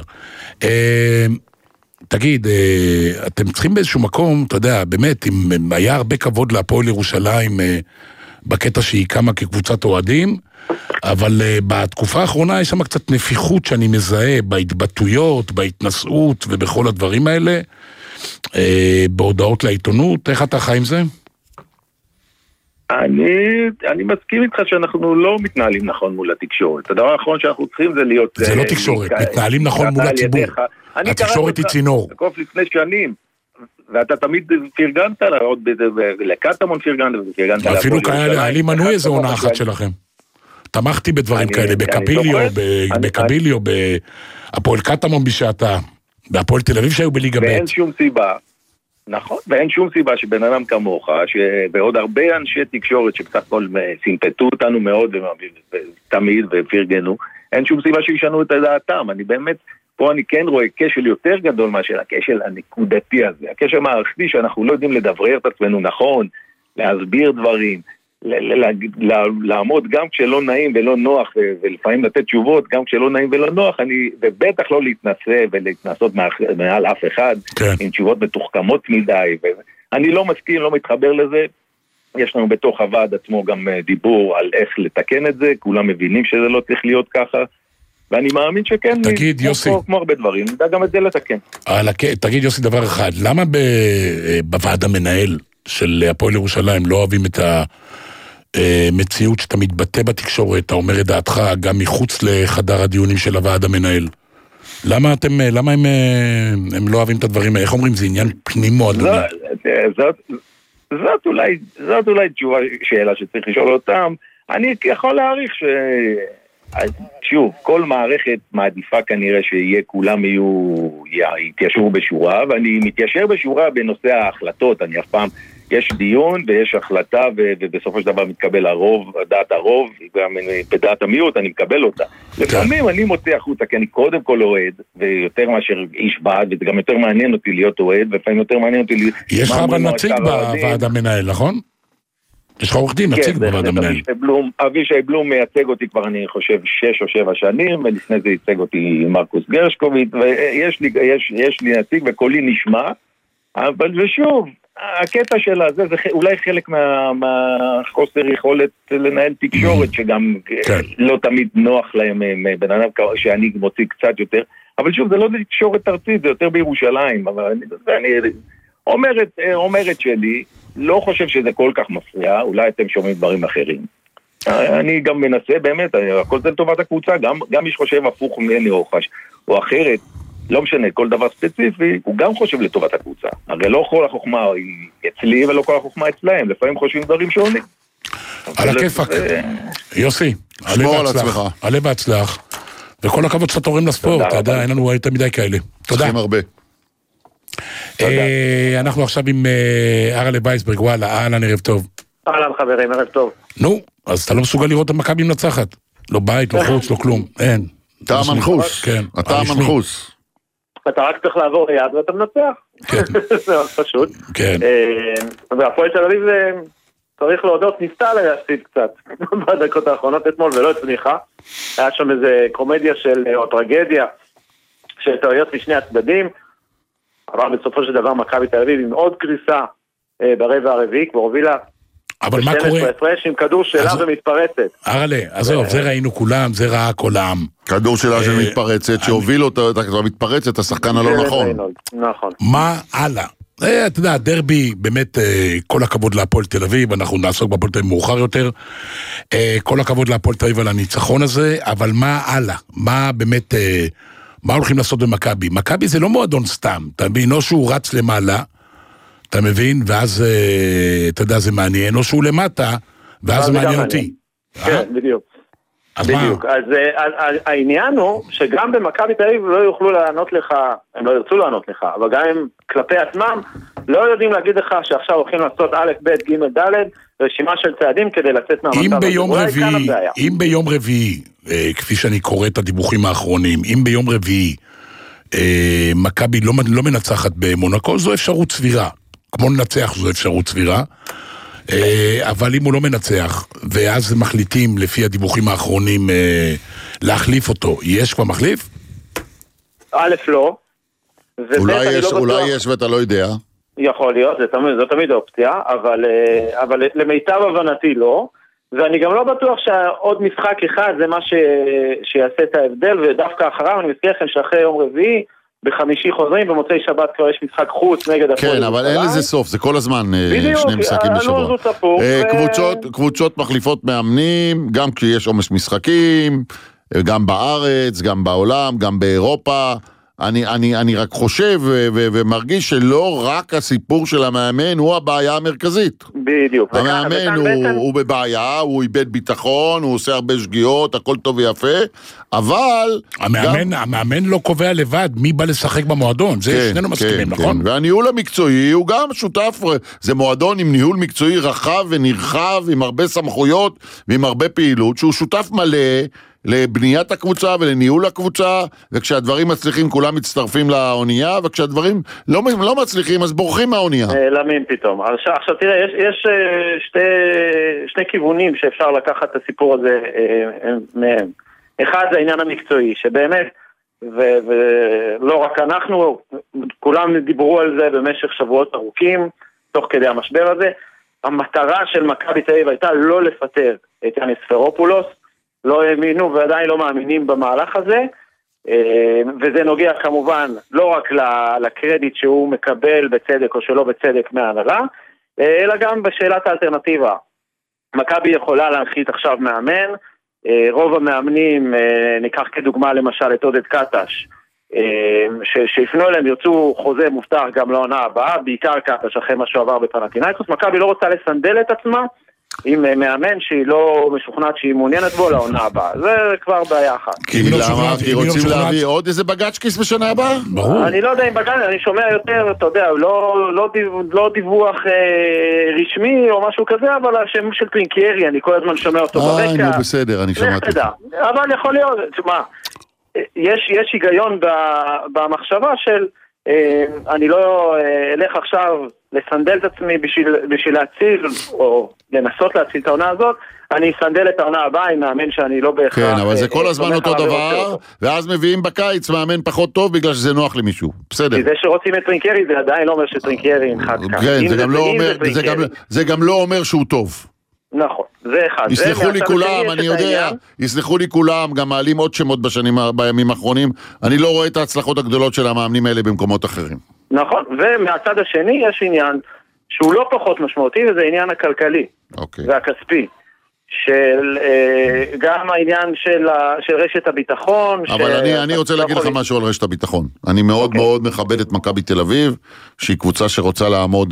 תגיד, אתם צריכים באיזשהו מקום, אתה יודע, באמת, אם היה הרבה כבוד להפועל ירושלים בקטע שהיא קמה כקבוצת אוהדים, אבל בתקופה האחרונה יש שם קצת נפיחות שאני מזהה בהתבטאויות, בהתנסות ובכל הדברים האלה, בהודעות לעיתונות. איך אתה חי עם זה? אני מסכים איתך שאנחנו לא מתנהלים נכון מול התקשורת. הדבר האחרון שאנחנו צריכים זה להיות... זה לא תקשורת, מתנהלים נכון מול הציבור. התקשורת היא צינור. קוף לפני שנים, ואתה תמיד פרגנת לה, עוד לקטמון פרגנת. אפילו היה לי מנוי איזו עונה אחת שלכם. תמכתי בדברים כאלה, בקביליו, בהפועל קטמון בשעתה, בהפועל תל אביב שהיו בליגה ב'. ואין שום סיבה, נכון, ואין שום סיבה שבן אדם כמוך, ועוד הרבה אנשי תקשורת שבסך הכל סימפטו אותנו מאוד, תמיד ופרגנו, אין שום סיבה שישנו את דעתם. אני באמת, פה אני כן רואה כשל יותר גדול מאשר הכשל הנקודתי הזה, הכשל מערכתי שאנחנו לא יודעים לדברר את עצמנו נכון, להסביר דברים, לעמוד גם כשלא נעים ולא נוח, ולפעמים לתת תשובות גם כשלא נעים ולא נוח, ובטח לא להתנסה ולהתנסות מעל אף אחד, עם תשובות מתוחכמות מדי, אני לא מסכים, לא מתחבר לזה. יש לנו בתוך הוועד עצמו גם דיבור על איך לתקן את זה, כולם מבינים שזה לא צריך להיות ככה, ואני מאמין שכן, תגיד יוסי, כמו הרבה דברים, נדע גם את זה לתקן. תגיד יוסי דבר אחד, למה בוועד המנהל של הפועל ירושלים לא אוהבים את המציאות שאתה מתבטא בתקשורת, אתה אומר את דעתך גם מחוץ לחדר הדיונים של הוועד המנהל? למה הם לא אוהבים את הדברים האלה? איך אומרים, זה עניין פנים מועדוני? זאת אולי תשובה, שאלה שצריך לשאול אותם. אני יכול להעריך שוב, כל מערכת מעדיפה כנראה שיהיה, כולם יתיישרו בשורה, ואני מתיישר בשורה בנושא ההחלטות. אני אף פעם, יש דיון ויש החלטה, ובסופו של דבר מתקבל הרוב, דעת הרוב, גם בדעת המיעוט, אני מקבל אותה. לפעמים אני מוצא החוצה, כי אני קודם כל אוהד, ויותר מאשר איש בעד, וזה גם יותר מעניין אותי להיות אוהד, ולפעמים יותר מעניין אותי... יש לך אבל נציג בוועד המנהל, נכון? יש לך עורך דין נציג בוועד המנהל. אבישי בלום מייצג אותי כבר, אני חושב, 6 או 7 שנים, ולפני זה ייצג אותי מרקוס גרשקוביץ, ויש לי נציג וקולי נשמע, אבל ושוב, הקטע שלה זה אולי חלק מהחוסר יכולת לנהל תקשורת, שגם לא תמיד נוח להם בן אדם שאני מוציא קצת יותר, אבל שוב, זה לא תקשורת ארצית, זה יותר בירושלים, אבל אני אומרת שלי, לא חושב שזה כל כך מפריע, אולי אתם שומעים דברים אחרים. אני גם מנסה, באמת, הכל זה לטובת הקבוצה, גם מי שחושב הפוך ממני או אחרת, לא משנה, כל דבר ספציפי, הוא גם חושב לטובת הקבוצה. הרי לא כל החוכמה היא אצלי ולא כל החוכמה אצלהם, לפעמים חושבים דברים שונים. על הכיפק. יוסי, עלה בהצלח. וכל הכבוד שאתה תורם לספורט, אתה יודע, אין לנו יותר מדי כאלה. תודה. צריכים הרבה. אנחנו עכשיו עם ארלה וייסברג, וואלה, אהלן, ערב טוב. אהלן חברים, ערב טוב. נו, אז אתה לא מסוגל לראות את המכבי מנצחת. לא בית, לא חוץ, לא כלום, אין. אתה המנחוס. כן. אתה המנחוס. אתה רק צריך לעבור ליד ואתה מנצח. כן. זה פשוט. כן. והפועל תל אביב צריך להודות, ניסתה להפסיד קצת בדקות האחרונות אתמול ולא הצליחה. היה שם איזה קומדיה או טרגדיה של טעויות משני הצדדים. אבל בסופו של דבר מכבי תל אביב עם עוד קריסה ברבע הרביעי, כבר הובילה אבל מה קורה? הפרש עם כדור שלה ומתפרצת. ארלה, עזוב, זה ראינו כולם, זה ראה כולם. כדור שלה שמתפרצת, שהוביל אותה, מתפרצת, השחקן הלא נכון. נכון. מה הלאה? אתה יודע, דרבי, באמת, כל הכבוד להפועל תל אביב, אנחנו נעסוק בהפועל תל אביב מאוחר יותר, כל הכבוד להפועל תל אביב על הניצחון הזה, אבל מה הלאה? מה באמת, מה הולכים לעשות במכבי? מכבי זה לא מועדון סתם, אתה מבין, או שהוא רץ למעלה, אתה מבין, ואז, אתה יודע, זה מעניין, או שהוא למטה, ואז זה מעניין אותי. כן, בדיוק. אז מה? בדיוק, אז העניין הוא שגם במכבי תל אביב לא יוכלו לענות לך, הם לא ירצו לענות לך, אבל גם הם כלפי עצמם לא יודעים להגיד לך שעכשיו הולכים לעשות א', ב', ג', ד', רשימה של צעדים כדי לצאת מהמצב. אם ביום רביעי, כפי שאני קורא את הדיווחים האחרונים, אם ביום רביעי מכבי לא מנצחת במונקו, זו אפשרות סבירה. כמו לנצח זו אפשרות סבירה. אבל אם הוא לא מנצח, ואז מחליטים לפי הדיווחים האחרונים להחליף אותו, יש כבר מחליף? א' לא. אולי יש ואתה לא יודע. יכול להיות, זו תמיד אופציה, אבל למיטב הבנתי לא, ואני גם לא בטוח שעוד משחק אחד זה מה שיעשה את ההבדל, ודווקא אחריו אני מזכיר לכם שאחרי יום רביעי, בחמישי חוזרים, במוצאי שבת כבר יש משחק חוץ נגד הפועל. כן, אבל אין לזה סוף, זה כל הזמן שני משחקים בשבוע. קבוצות מחליפות מאמנים, גם כי יש עומס משחקים, גם בארץ, גם בעולם, גם באירופה. אני רק חושב ומרגיש שלא רק הסיפור של המאמן הוא הבעיה המרכזית. בדיוק. המאמן הוא בבעיה, הוא איבד ביטחון, הוא עושה הרבה שגיאות, הכל טוב ויפה, אבל... המאמן לא קובע לבד מי בא לשחק במועדון, זה שנינו מסכימים, נכון? והניהול המקצועי הוא גם שותף, זה מועדון עם ניהול מקצועי רחב ונרחב, עם הרבה סמכויות ועם הרבה פעילות, שהוא שותף מלא לבניית הקבוצה ולניהול הקבוצה, וכשהדברים מצליחים כולם מצטרפים לאונייה, וכשהדברים לא מצליחים אז בורחים מהאונייה. נעלמים פתאום. עכשיו תראה, יש שני כיוונים שאפשר לקחת את הסיפור הזה מהם. אחד זה העניין המקצועי, שבאמת, ולא רק אנחנו, כולם דיברו על זה במשך שבועות ארוכים, תוך כדי המשבר הזה. המטרה של מכבי תל אביב הייתה לא לפטר את יאניס ספרופולוס, לא האמינו ועדיין לא מאמינים במהלך הזה, וזה נוגע כמובן לא רק לקרדיט שהוא מקבל בצדק או שלא בצדק מההנהלה, אלא גם בשאלת האלטרנטיבה. מכבי יכולה להנחית עכשיו מאמן, רוב המאמנים, ניקח כדוגמה למשל את עודד קטש, שיפנו אליהם ירצו חוזה מובטח גם לעונה הבאה, בעיקר קטש אחרי מה שהוא עבר בפנתינייקוס. מכבי לא רוצה לסנדל את עצמה, עם מאמן שהיא לא משוכנעת שהיא מעוניינת בו לעונה הבאה. זה כבר בעיה אחת. כי למה? כי רוצים להביא עוד איזה בג"צ'קיס בשנה הבאה? ברור. אני לא יודע אם בג"צ'קיס, אני שומע יותר, אתה יודע, לא דיווח רשמי או משהו כזה, אבל השם של טרינקיירי, אני כל הזמן שומע אותו ברקע. נו, בסדר, אני שמעתי. אבל יכול להיות, תשמע, יש היגיון במחשבה של אני לא אלך עכשיו לסנדל את עצמי בשביל להציל או לנסות להציל את העונה הזאת, אני אסנדל את העונה הבאה עם מאמן שאני לא בהכרח... כן, אבל זה כל הזמן אותו דבר, ואז מביאים בקיץ מאמן פחות טוב בגלל שזה נוח למישהו, בסדר. כי זה שרוצים את טרינקיירי זה עדיין לא אומר שטרינקיירי ינחת כאן. כן, זה גם לא אומר שהוא טוב. נכון, זה אחד. יסלחו לי כולם, אני יודע, יסלחו לי כולם, גם מעלים עוד שמות בימים האחרונים, אני לא רואה את ההצלחות הגדולות של המאמנים האלה במקומות אחרים. נכון, ומהצד השני יש עניין שהוא לא פחות משמעותי, וזה העניין הכלכלי והכספי, של גם העניין של רשת הביטחון. אבל אני רוצה להגיד לך משהו על רשת הביטחון. אני מאוד מאוד מכבד את מכבי תל אביב, שהיא קבוצה שרוצה לעמוד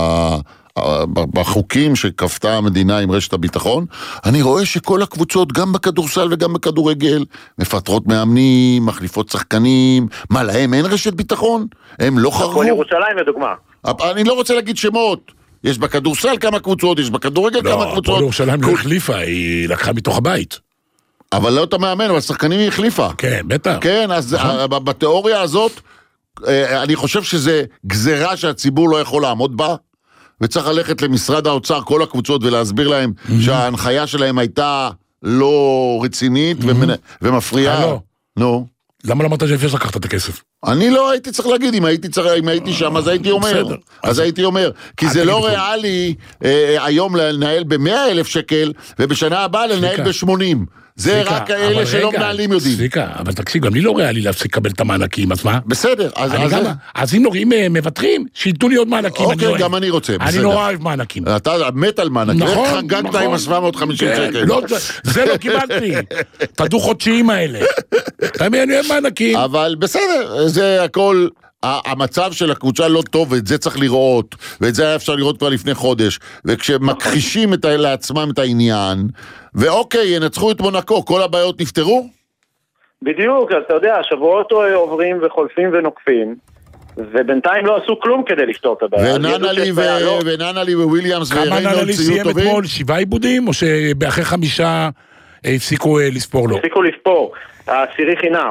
בחוקים שכפתה המדינה עם רשת הביטחון. אני רואה שכל הקבוצות, גם בכדורסל וגם בכדורגל, מפטרות מאמנים, מחליפות שחקנים. מה, להם אין רשת ביטחון? הם לא חררו? הפועל ירושלים לדוגמה. אני לא רוצה להגיד שמות. יש בכדורסל כמה קבוצות, יש בכדורגל כמה קבוצות. הפועל ירושלים לא החליפה, היא לקחה מתוך הבית. אבל לא אתה מאמן, אבל שחקנים היא החליפה. כן, בטח. כן, אז בתיאוריה הזאת, אני חושב שזה גזרה שהציבור לא יכול לעמוד בה, וצריך ללכת למשרד האוצר, כל הקבוצות, ולהסביר להם שההנחיה שלהם הייתה לא רצינית ומפריעה. נו. למה לא אמרת שאפשר לקחת את הכסף? אני לא הייתי צריך להגיד, אם הייתי שם, אז הייתי אומר. אז הייתי אומר. כי זה לא ריאלי היום לנהל ב100,000 שקל, ובשנה הבאה לנהל ב80. זה רק האלה שלא מנהלים יודעים. סליחה, אבל תקשיב, גם לי לא ריאלי להפסיק לקבל את המענקים, אז מה? בסדר. אז אם מבטרים, שייתנו לי עוד מענקים. אוקיי, גם אני רוצה. אני נורא אוהב מענקים. אתה מת על מענקים. איך חגגת עם ה-750 שקל? זה לא קיבלתי. את הדו-חודשיים האלה. אני אוהב מענקים. אבל בסדר, זה הכל... המצב של הקבוצה לא טוב, ואת זה צריך לראות, ואת זה היה אפשר לראות כבר לפני חודש, וכשמכחישים לעצמם את העניין, ואוקיי, ינצחו את מונקו, כל הבעיות נפתרו? בדיוק, אז אתה יודע, השבועות עוברים וחולפים ונוקפים, ובינתיים לא עשו כלום כדי לפתור את הבעיה. וננלי וויליאמס וריינולדס יהיו טובים? כמה ננלי סיים אתמול? 7 עיבודים, או שאחרי 5 הפסיקו לספור לו? הפסיקו לספור. העשירי חינם.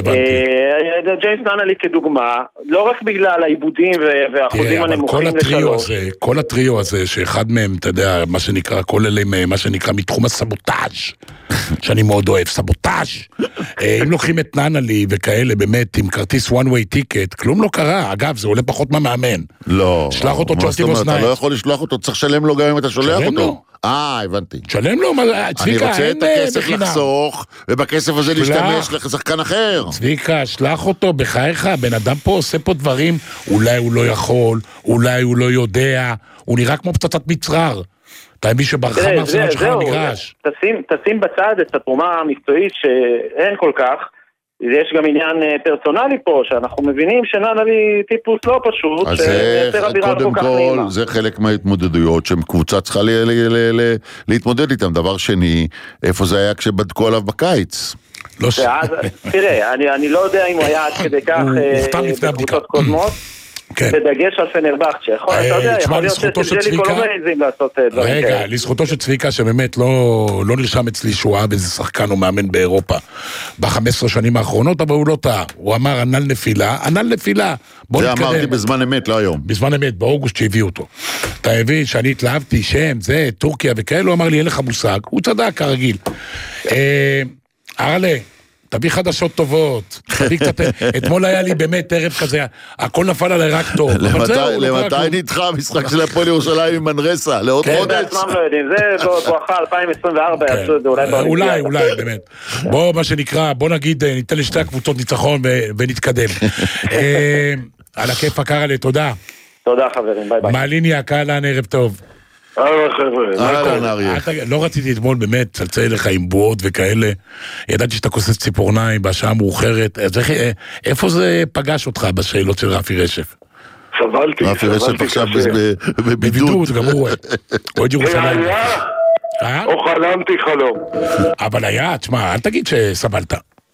ג'יימס ננלי כדוגמה, לא רק בגלל העיבודים והאחוזים הנמוכים לשלוש. כל הטריו הזה, שאחד מהם, אתה יודע, מה שנקרא, כל אלה, מה שנקרא, מתחום הסבוטאז' שאני מאוד אוהב, סבוטאז'. אם לוקחים את ננלי וכאלה, באמת, עם כרטיס one way ticket, כלום לא קרה. אגב, זה עולה פחות מהמאמן. לא. שלח אותו צ'וטים אוזניים. אתה לא יכול לשלוח אותו, צריך לשלם לו גם אם אתה שולח אותו. הבנתי. שלם לו, צביקה, אני רוצה את הכסף לחסוך, ובכסף הזה להשתמש לשחקן אחר. צביקה, שלח אותו בחייך, בן אדם פה עושה פה דברים, אולי הוא לא יכול, אולי הוא לא יודע, הוא נראה כמו פצצת מצרר. אתה מבין שברחה מהרסנל שלך המגרש. תשים בצד את התרומה המקצועית שאין כל כך, יש גם עניין פרסונלי פה, שאנחנו מבינים שננלי טיפוס לא פשוט, אז קודם כל, זה חלק מההתמודדויות שקבוצה צריכה להתמודד איתם. דבר שני, איפה זה היה כשבדקו עליו בקיץ? תראה, אני לא יודע אם הוא היה עד כדי כך בקבוצות קודמות, בדגש על פנרבחצ'ה, אתה יודע, יכול להיות שג'לי קולומייזים לעשות דברים כאלה. רגע, לזכותו של צביקה שבאמת לא נרשם אצלי שהוא אהב איזה שחקן או מאמן באירופה ב-15 שנים האחרונות, אבל הוא לא טעה, הוא אמר ענל נפילה, זה אמרתי בזמן אמת, לא היום. בזמן אמת, באוגוסט שהביאו אותו. אתה הבין שאני התלהבתי שם, זה, טורקיה וכאלה, הוא אמר לי, אין לך מושג, הוא צדק כרגיל. ארלה, תביא חדשות טובות, תביא קצת, אתמול היה לי באמת ערב כזה, הכל נפל עליי רק טוב. למתי נדחה המשחק של הפועל ירושלים עם מנרסה? לעוד חודש? זה עצמם לא יודעים, זה בואכה 2024, יעשו את זה אולי, באמת. בוא, מה שנקרא, בוא נגיד, ניתן לשתי הקבוצות ניצחון ונתקדם. על הכיף הקרלה, תודה. תודה חברים, ביי ביי. מעליני הקהלן, ערב טוב. לא רציתי אתמול באמת צלצל לך עם בועות וכאלה, ידעתי שאתה כוסס ציפורניים בשעה מאוחרת, איפה זה פגש אותך בשאלות של רפי רשף? רפי רשף עכשיו בבידוד, גם הוא אוהד ירושלים. או חלמתי חלום. אבל היה, תשמע, אל תגיד שסבלת.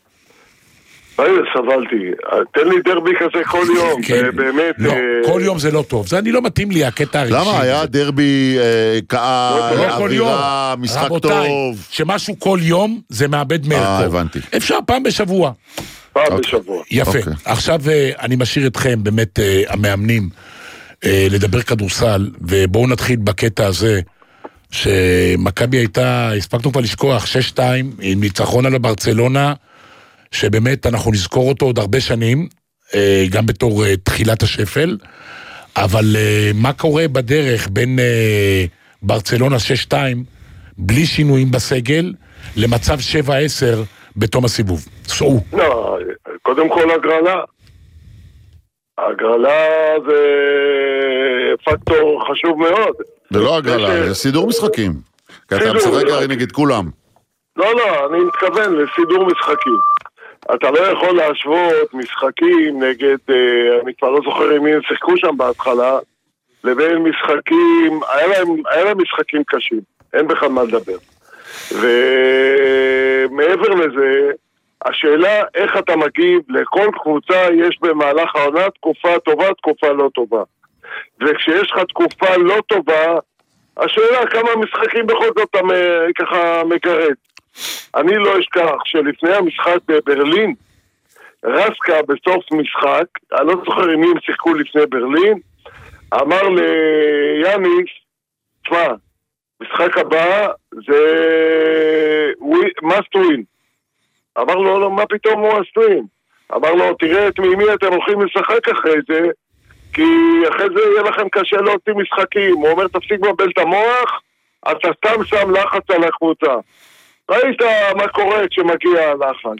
סבלתי. תן לי דרבי כזה כל יום. באמת... לא, כל יום זה לא טוב. זה אני לא מתאים לי, הקטע הראשי. למה? היה דרבי קהל, אווירה, משחק טוב. שמשהו כל יום זה מאבד מערכו. הבנתי. אפשר פעם בשבוע. פעם בשבוע. יפה. עכשיו אני משאיר אתכם, באמת, המאמנים, לדבר כדורסל, ובואו נתחיל בקטע הזה, שמכבי הייתה, הספקנו כבר לשכוח, 6-2, עם ניצחון על ברצלונה, שבאמת אנחנו נזכור אותו עוד הרבה שנים, גם בתור תחילת השפל, אבל מה קורה בדרך בין ברצלונה 6-2, בלי שינויים בסגל, למצב 7-10 בתום הסיבוב? סעו. לא, קודם כל הגרלה. הגרלה זה פקטור חשוב מאוד. זה לא הגרלה, זה סידור משחקים. כי אתה משחק הרי נגד כולם. לא, אני מתכוון לסידור משחקים. אתה לא יכול להשוות משחקים נגד, אני כבר לא זוכר אם הם שיחקו שם בהתחלה, לבין משחקים, היה להם משחקים קשים, אין בכלל מה לדבר. ומעבר לזה, השאלה איך אתה מגיב, לכל קבוצה יש במהלך העונה תקופה טובה, תקופה לא טובה. וכשיש לך תקופה לא טובה, השאלה כמה משחקים בכל זאת אתה ככה מגרד. אני לא אשכח שלפני המשחק בברלין, רסקה בסוף משחק, אני לא זוכר אם הם שיחקו לפני ברלין, אמר ליאניס, תשמע, משחק הבא זה must win. אמר לו, מה פתאום הוא must win? אמר לו, תראה את מי אתם הולכים לשחק אחרי זה, כי אחרי זה יהיה לכם קשה להוציא משחקים. הוא אומר, תפסיק לבלבל את המוח, אתה סתם שם לחץ על הקבוצה. ראית מה קורה כשמגיע הלחץ.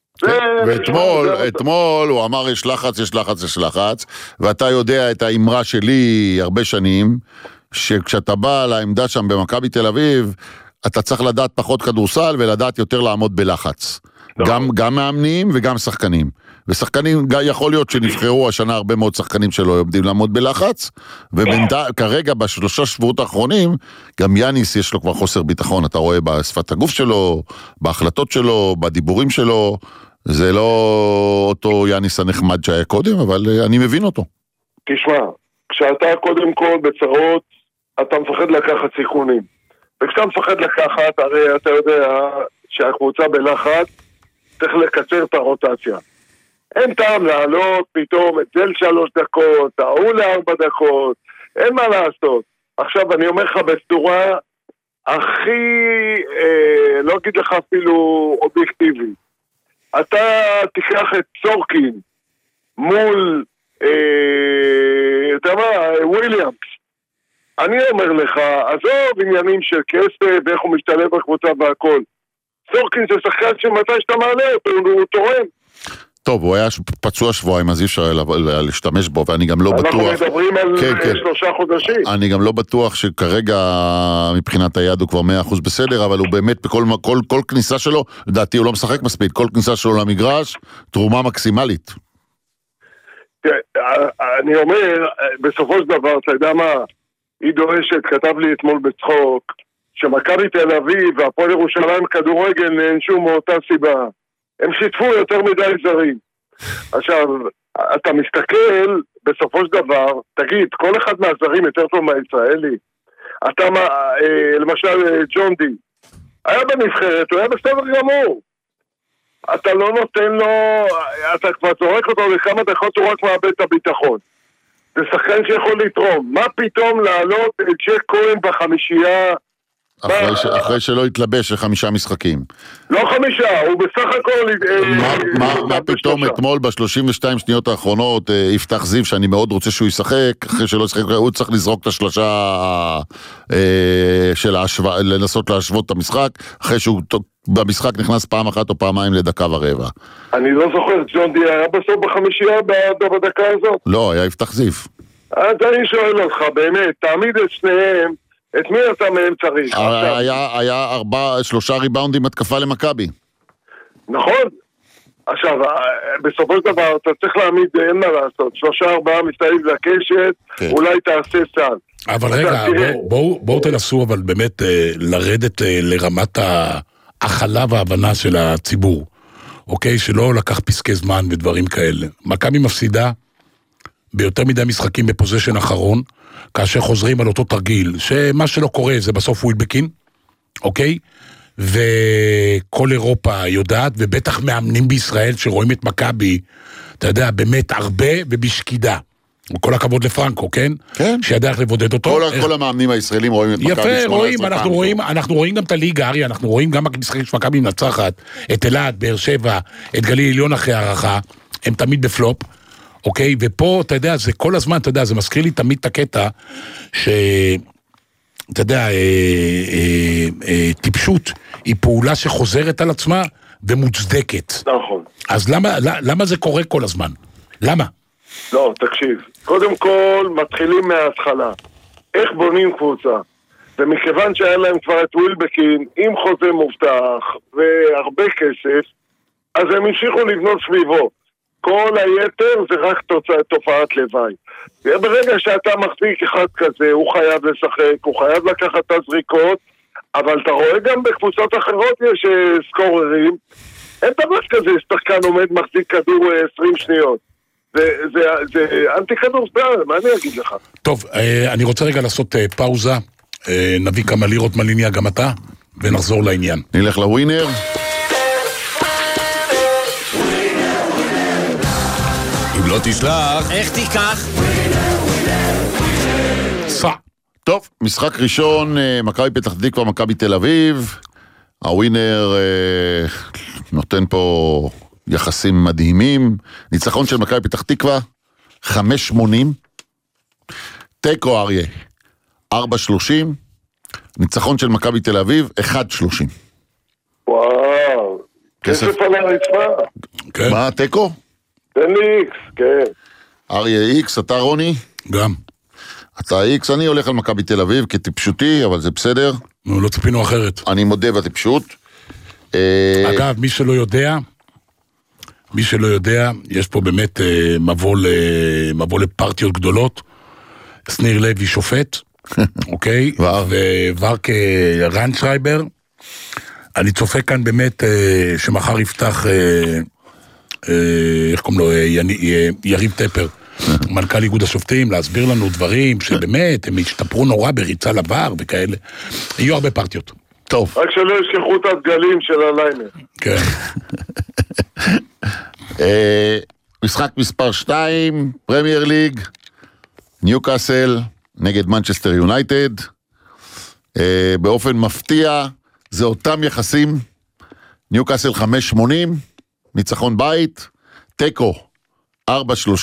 ואתמול הוא אמר יש לחץ, ואתה יודע את האמרה שלי הרבה שנים, שכשאתה בא לעמדה שם במכבי תל אביב, אתה צריך לדעת פחות כדורסל ולדעת יותר לעמוד בלחץ. גם מאמנים וגם שחקנים. ושחקנים, יכול להיות שנבחרו השנה הרבה מאוד שחקנים שלא יודעים לעמוד בלחץ, וכרגע בשלושה שבועות האחרונים, גם יאניס יש לו כבר חוסר ביטחון, אתה רואה בשפת הגוף שלו, בהחלטות שלו, בדיבורים שלו, זה לא אותו יאניס הנחמד שהיה קודם, אבל אני מבין אותו. תשמע, כשאתה קודם כל בצרות, אתה מפחד לקחת סיכונים. וכשאתה מפחד לקחת, הרי אתה יודע שהקבוצה בלחץ, צריך לקצר את הרוטציה. אין טעם לעלות פתאום את זה 3 דקות, ההוא 4 דקות, אין מה לעשות. עכשיו אני אומר לך בצורה הכי, לא אגיד לך אפילו אובייקטיבי. אתה תיקח את צורקין מול, אתה יודע, וויליאמס. אני אומר לך, עזוב עניינים של כסף ואיך הוא משתלב בקבוצה והכל. צורקין זה שחקן שמתי שאתה מעלה אותו, הוא תורם. טוב, הוא היה פצוע שבועיים, אז אי אפשר להשתמש בו, ואני גם לא בטוח... אנחנו מדברים על 3 חודשים. אני גם לא בטוח שכרגע מבחינת היד הוא כבר 100% בסדר, אבל הוא באמת בכל כניסה שלו, לדעתי הוא לא משחק מספיק, כל כניסה שלו למגרש, תרומה מקסימלית. אני אומר, בסופו של דבר, אתה יודע מה, עידו אשת כתב לי אתמול בצחוק, שמכבי תל אביב והפועל ירושלים כדורגל נענשו מאותה סיבה. הם שיתפו יותר מדי זרים. עכשיו, אתה מסתכל, בסופו של דבר, תגיד, כל אחד מהזרים יותר טוב מהישראלי. אתה, למשל, ג'ון די, היה בנבחרת, הוא היה בסדר גמור. אתה לא נותן לו, אתה כבר זורק אותו לכמה דקות, הוא רק מאבד את הביטחון. זה שחקן שיכול לתרום. מה פתאום לעלות את ג'ק כהן בחמישייה, אחרי שלא התלבש ל5 משחקים. לא 5, הוא בסך הכל... מה פתאום אתמול ב32 שניות האחרונות יפתח זיו, שאני מאוד רוצה שהוא ישחק, אחרי שלא ישחק, הוא צריך לזרוק את השלושה של ההשוואה, לנסות להשוות את המשחק, אחרי שהוא במשחק נכנס פעם אחת או פעמיים לדקה ורבע. אני לא זוכר, ג'ון די היה בסוף בחמישייה בדקה הזאת? לא, היה יפתח זיו. אז אני שואל אותך, באמת, תעמיד את שניהם, את מי אתה מהם צריך? היה 3 ריבאונדים התקפה למכבי. נכון, עכשיו, בסופו של דבר, אתה צריך להעמיד, אין מה לעשות, 3-4 מסתייג לקשת, אולי תעשה סל. אבל רגע, בואו תנסו אבל באמת לרדת לרמת ההכלה וההבנה של הציבור, אוקיי? שלא לקח פסקי זמן ודברים כאלה. מכבי מפסידה ביותר מדי משחקים בפוזיישן אחרון, כאשר חוזרים על אותו תרגיל, שמה שלא קורה זה בסוף ווילבקין, אוקיי? וכל אירופה יודעת, ובטח מאמנים בישראל שרואים את מכבי, אתה יודע, באמת הרבה ובשקידה. כל הכבוד לפרנקו, כן? כן. שידע איך לבודד אותו. כל המאמנים הישראלים רואים את מכבי 18 יפה, רואים, אנחנו רואים גם את הליגה, אריה, אנחנו רואים גם במשחקים של מכבי מנצחת, את אלעד, באר שבע, את גליל עליון אחרי הערכה, הם תמיד בפלופ, אוקיי? ופה, אתה יודע, זה כל הזמן, אתה יודע, זה מזכיר לי תמיד את הקטע, אתה יודע, טיפשות היא פעולה שחוזרת על עצמה ומוצדקת. נכון. אז למה זה קורה כל הזמן? למה? לא, תקשיב. קודם כל, מתחילים מההתחלה. איך בונים קבוצה? ומכיוון שהיה להם כבר את ווילבקין עם חוזה מובטח והרבה כסף, אז הם המשיכו לבנות סביבו. כל היתר זה רק תופעת לוואי. וברגע שאתה מחזיק אחד כזה, הוא חייב לשחק, הוא חייב לקחת את הזריקות, אבל אתה רואה גם בקבוצות אחרות יש סקוררים, אין דבר כזה, שחקן עומד מחזיק כדור 20 שניות. זה אנטי כדור ספר, מה אני אגיד לך? טוב, אני רוצה רגע לעשות פאוזה, נביא כמה לירות מליניה גם אתה, ונחזור לעניין. נלך לווינר. אם לא תשלח, איך תיקח? סע. טוב, משחק ראשון, מכבי פתח תקווה, מכבי תל אביב. הווינר נותן פה יחסים מדהימים. ניצחון של מכבי פתח תקווה 5.80. תיקו אריה 4.30. ניצחון של מכבי תל אביב 1.30. וואו, כסף על הרצפה. כן. מה, תיקו? תן לי איקס, כן. אריה איקס, אתה רוני? גם. אתה איקס, אני הולך על מכבי תל אביב כטיפשותי, אבל זה בסדר. נו, לא ציפינו אחרת. אני מודה בטיפשות. אגב, מי שלא יודע, יש פה באמת מבוא לפרטיות גדולות. שניר לוי שופט, אוקיי? וורק רנשרייבר. אני צופה כאן באמת שמחר יפתח, איך קוראים לו, יריב טפר, מנכ"ל איגוד השופטים, להסביר לנו דברים שבאמת הם השתפרו נורא בריצה לבר וכאלה. יהיו הרבה פרטיות. טוב. רק שלא ישכחו את הדגלים של הליינר. כן. משחק מספר 2, פרמייר ליג, ניוקאסל נגד מנצ'סטר יונייטד. באופן מפתיע, זה אותם יחסים. ניוקאסל 5.80, ניצחון בית, תיקו 4.30,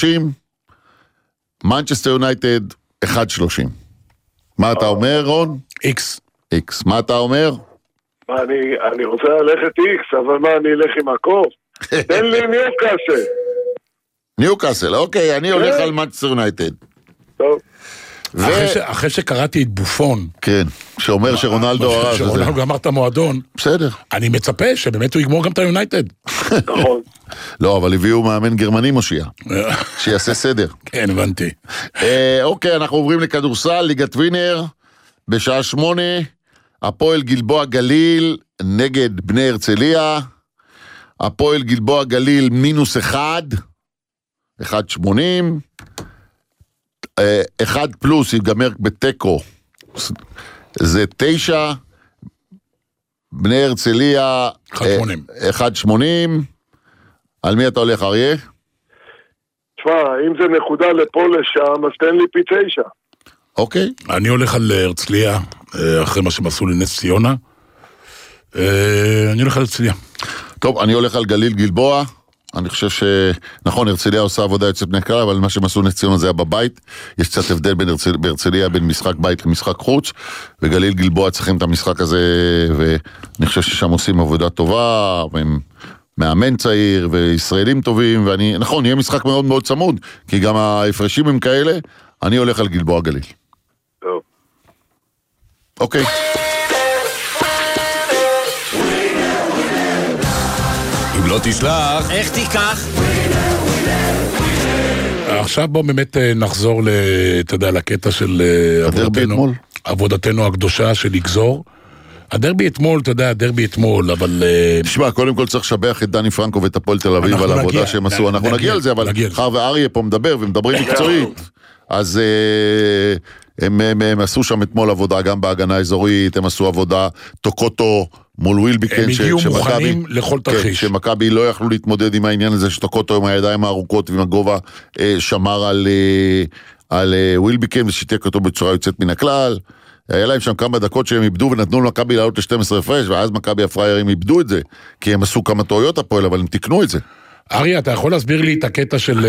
מנצ'סטר יונייטד 1.30. מה אתה אומר, רון? איקס. איקס. מה אתה אומר? אני רוצה ללכת איקס, אבל מה, אני אלך עם הקוף? תן לי ניוקאסל. ניוקאסל, אוקיי, אני הולך על מנצ'סטר יונייטד. טוב. אחרי שקראתי את בופון, כן, שאומר שרונלדו הרס, שרונלדו גמר את המועדון, בסדר. אני מצפה שבאמת הוא יגמור גם את היונייטד. נכון. לא, אבל הביאו מאמן גרמני מושיע, שיעשה סדר. כן, הבנתי. אוקיי, אנחנו עוברים לכדורסל, ליגת ווינר, בשעה 8, הפועל גלבוע גליל נגד בני הרצליה, הפועל גלבוע גליל -1, 1.80, 1 פלוס יגמר בתיקו, זה 9, בני הרצליה 1.80. על מי אתה הולך, אריה? תשמע, אם זה נקודה לפה לשם, אז תן לי פי 9. אוקיי. אני הולך על הרצליה, אחרי מה שהם עשו לנס ציונה. אני הולך על הרצליה. טוב, אני הולך על גליל גלבוע. אני חושב נכון, הרצליה עושה עבודה יוצאת מן הכלל, אבל מה שהם עשו נס ציונה זה היה בבית. יש קצת הבדל בהרצליה בין משחק בית למשחק חוץ, וגליל גלבוע צריכים את המשחק הזה, ואני חושב ששם עושים עבודה טובה, והם מאמן צעיר, וישראלים טובים, נכון, יהיה משחק מאוד מאוד צמוד, כי גם ההפרשים הם כאלה, אני הולך על גלבוע גליל. טוב. אוקיי. אם לא תשלח. איך תיקח? עכשיו בוא באמת נחזור, אתה יודע, לקטע של הדרבי אתמול. עבודתנו הקדושה של לגזור. הדרבי אתמול, אתה יודע, הדרבי אתמול, אבל... תשמע, קודם כל צריך לשבח את דני פרנקו ואת הפועל תל אביב על העבודה שהם עשו. אנחנו נגיע על זה, אבל חר ואריה פה מדבר ומדברים מקצועית. אז הם עשו שם אתמול עבודה גם בהגנה האזורית, הם עשו עבודה טוקוטו מול ווילביקן. הם הגיעו מוכנים לכל תרחיש. שמכבי לא יכלו להתמודד עם העניין הזה, שטוקוטו עם הידיים הארוכות ועם הגובה שמר על ווילביקן ושיתק אותו בצורה יוצאת מן הכלל. היה להם שם כמה דקות שהם איבדו ונתנו למכבי לעלות ל-12 הפרש, ואז מכבי הפריירים איבדו את זה, כי הם עשו כמה טעויות הפועל, אבל הם תיקנו את זה. אריה, אתה יכול להסביר לי את הקטע של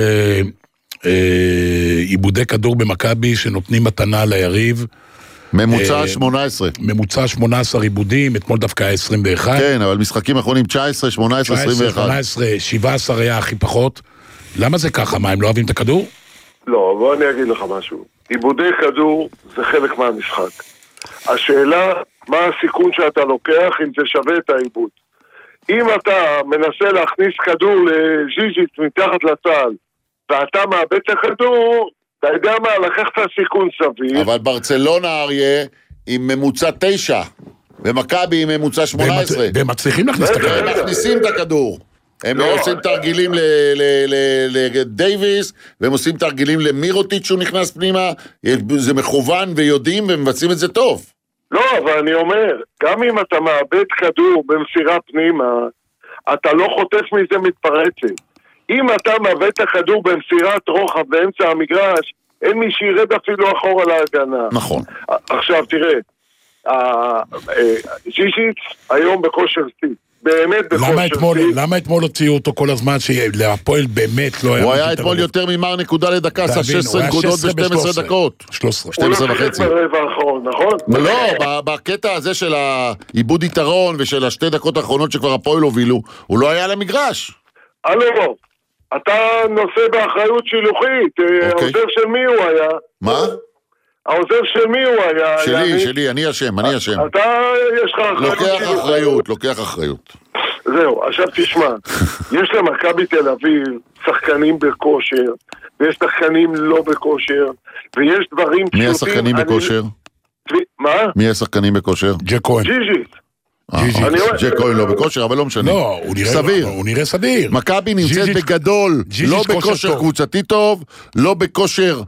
עיבודי כדור במכבי, שנותנים מתנה ליריב? ממוצע 18. ממוצע 18 עיבודים, אתמול דווקא היה 21. כן, אבל משחקים אחרונים 19, 18, 21. 18, 17 היה הכי פחות. למה זה ככה? מה, הם לא אוהבים את הכדור? לא, בוא אני אגיד לך משהו. עיבודי כדור זה חלק מהמשחק. השאלה, מה הסיכון שאתה לוקח אם זה שווה את העיבוד. אם אתה מנסה להכניס כדור לז'יז'יץ מתחת לצל, ואתה מאבד את הכדור, אתה יודע מה, לקחת סיכון סביר. אבל ברצלונה, אריה, עם ממוצע 9, ומכבי עם ממוצע 18. והם מצליחים להכניס את הכדור. הם מכניסים את הכדור. הם עושים תרגילים לדייביס, והם עושים תרגילים למירוטיץ' שהוא נכנס פנימה, זה מכוון ויודעים, והם מבצעים את זה טוב. לא, אבל אני אומר, גם אם אתה מאבד כדור במסירה פנימה, אתה לא חוטף מזה מתפרצת. אם אתה מאבד את הכדור במסירת רוחב באמצע המגרש, אין מי שירד אפילו אחורה להגנה. נכון. עכשיו תראה, ז'יז'יץ היום בכושר שיא. באמת בכושר שיא. למה אתמול הוציאו אותו כל הזמן שלהפועל באמת לא היה... הוא היה אתמול יותר ממר נקודה לדקה, עשה 16 נקודות ב-12 דקות. 12 וחצי. הוא ברבע האחרון, נכון? לא, בקטע הזה של העיבוד יתרון ושל השתי דקות האחרונות שכבר הפועל הובילו, הוא לא היה למגרש. הלו, אתה נושא באחריות שילוחית, העוזר של מי הוא היה? מה? העוזר של מי הוא היה? שלי, אני אשם. אתה, יש לך אחריות. לוקח אחריות. זהו, עכשיו תשמע, יש למכבי תל אביב שחקנים בכושר, ויש שחקנים לא בכושר, ויש דברים פשוטים... מי השחקנים בכושר? מה? מי השחקנים בכושר? ג'ק כהן. ז'יז'יץ. ג'ק כהן לא בכושר, אבל לא משנה. לא, הוא נראה סביר. מכבי נמצאת בגדול, לא בכושר קבוצתי טוב, לא בכושר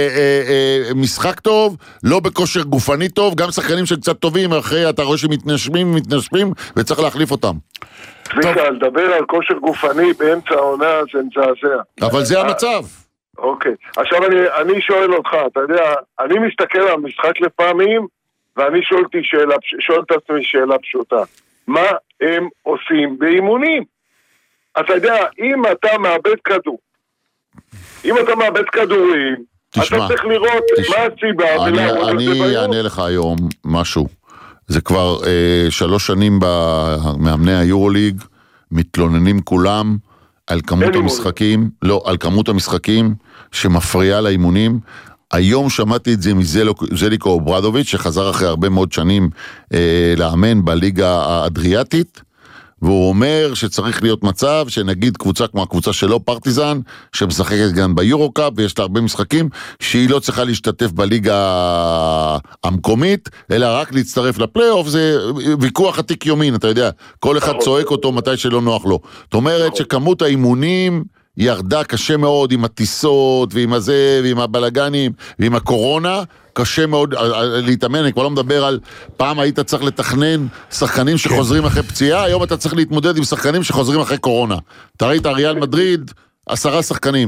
משחק טוב, לא בכושר גופני טוב, גם שחקנים שקצת טובים, אחרי אתה רואה שמתנשמים, וצריך להחליף אותם. צביקה, לדבר על כושר גופני באמצע העונה זה מזעזע. אבל זה המצב. אוקיי, עכשיו אני שואל אותך, אתה יודע, אני מסתכל על משחק לפעמים, ואני שואל את עצמי שאלה פשוטה. מה הם עושים באימונים? אתה יודע, אם אתה מאבד כדור, אם אתה מאבד כדורים, אתה צריך לראות מה הסיבה. אני אענה לך היום משהו. זה כבר 3 שנים במאמני היורוליג, מתלוננים כולם על כמות המשחקים, לא, על כמות המשחקים שמפריעה לאימונים. היום שמעתי את זה מזליקו אוברדוביץ' שחזר אחרי הרבה מאוד שנים לאמן בליגה האדריאטית, והוא אומר שצריך להיות מצב שנגיד קבוצה כמו הקבוצה שלו, פרטיזן, שמשחקת גם ביורוקאפ ויש לה הרבה משחקים, שהיא לא צריכה להשתתף בליגה המקומית, אלא רק להצטרף לפלייאוף. זה ויכוח עתיק יומין, אתה יודע, כל אחד צועק אותו מתי שלא נוח לו. זאת אומרת שכמות האימונים ירדה קשה מאוד עם הטיסות ועם הזה ועם הבלגנים ועם הקורונה, קשה מאוד להתאמן. אני כבר לא מדבר על פעם היית צריך לתכנן שחקנים שחוזרים אחרי פציעה, היום אתה צריך להתמודד עם שחקנים שחוזרים אחרי קורונה. אתה ראית ריאל מדריד 10 שחקנים,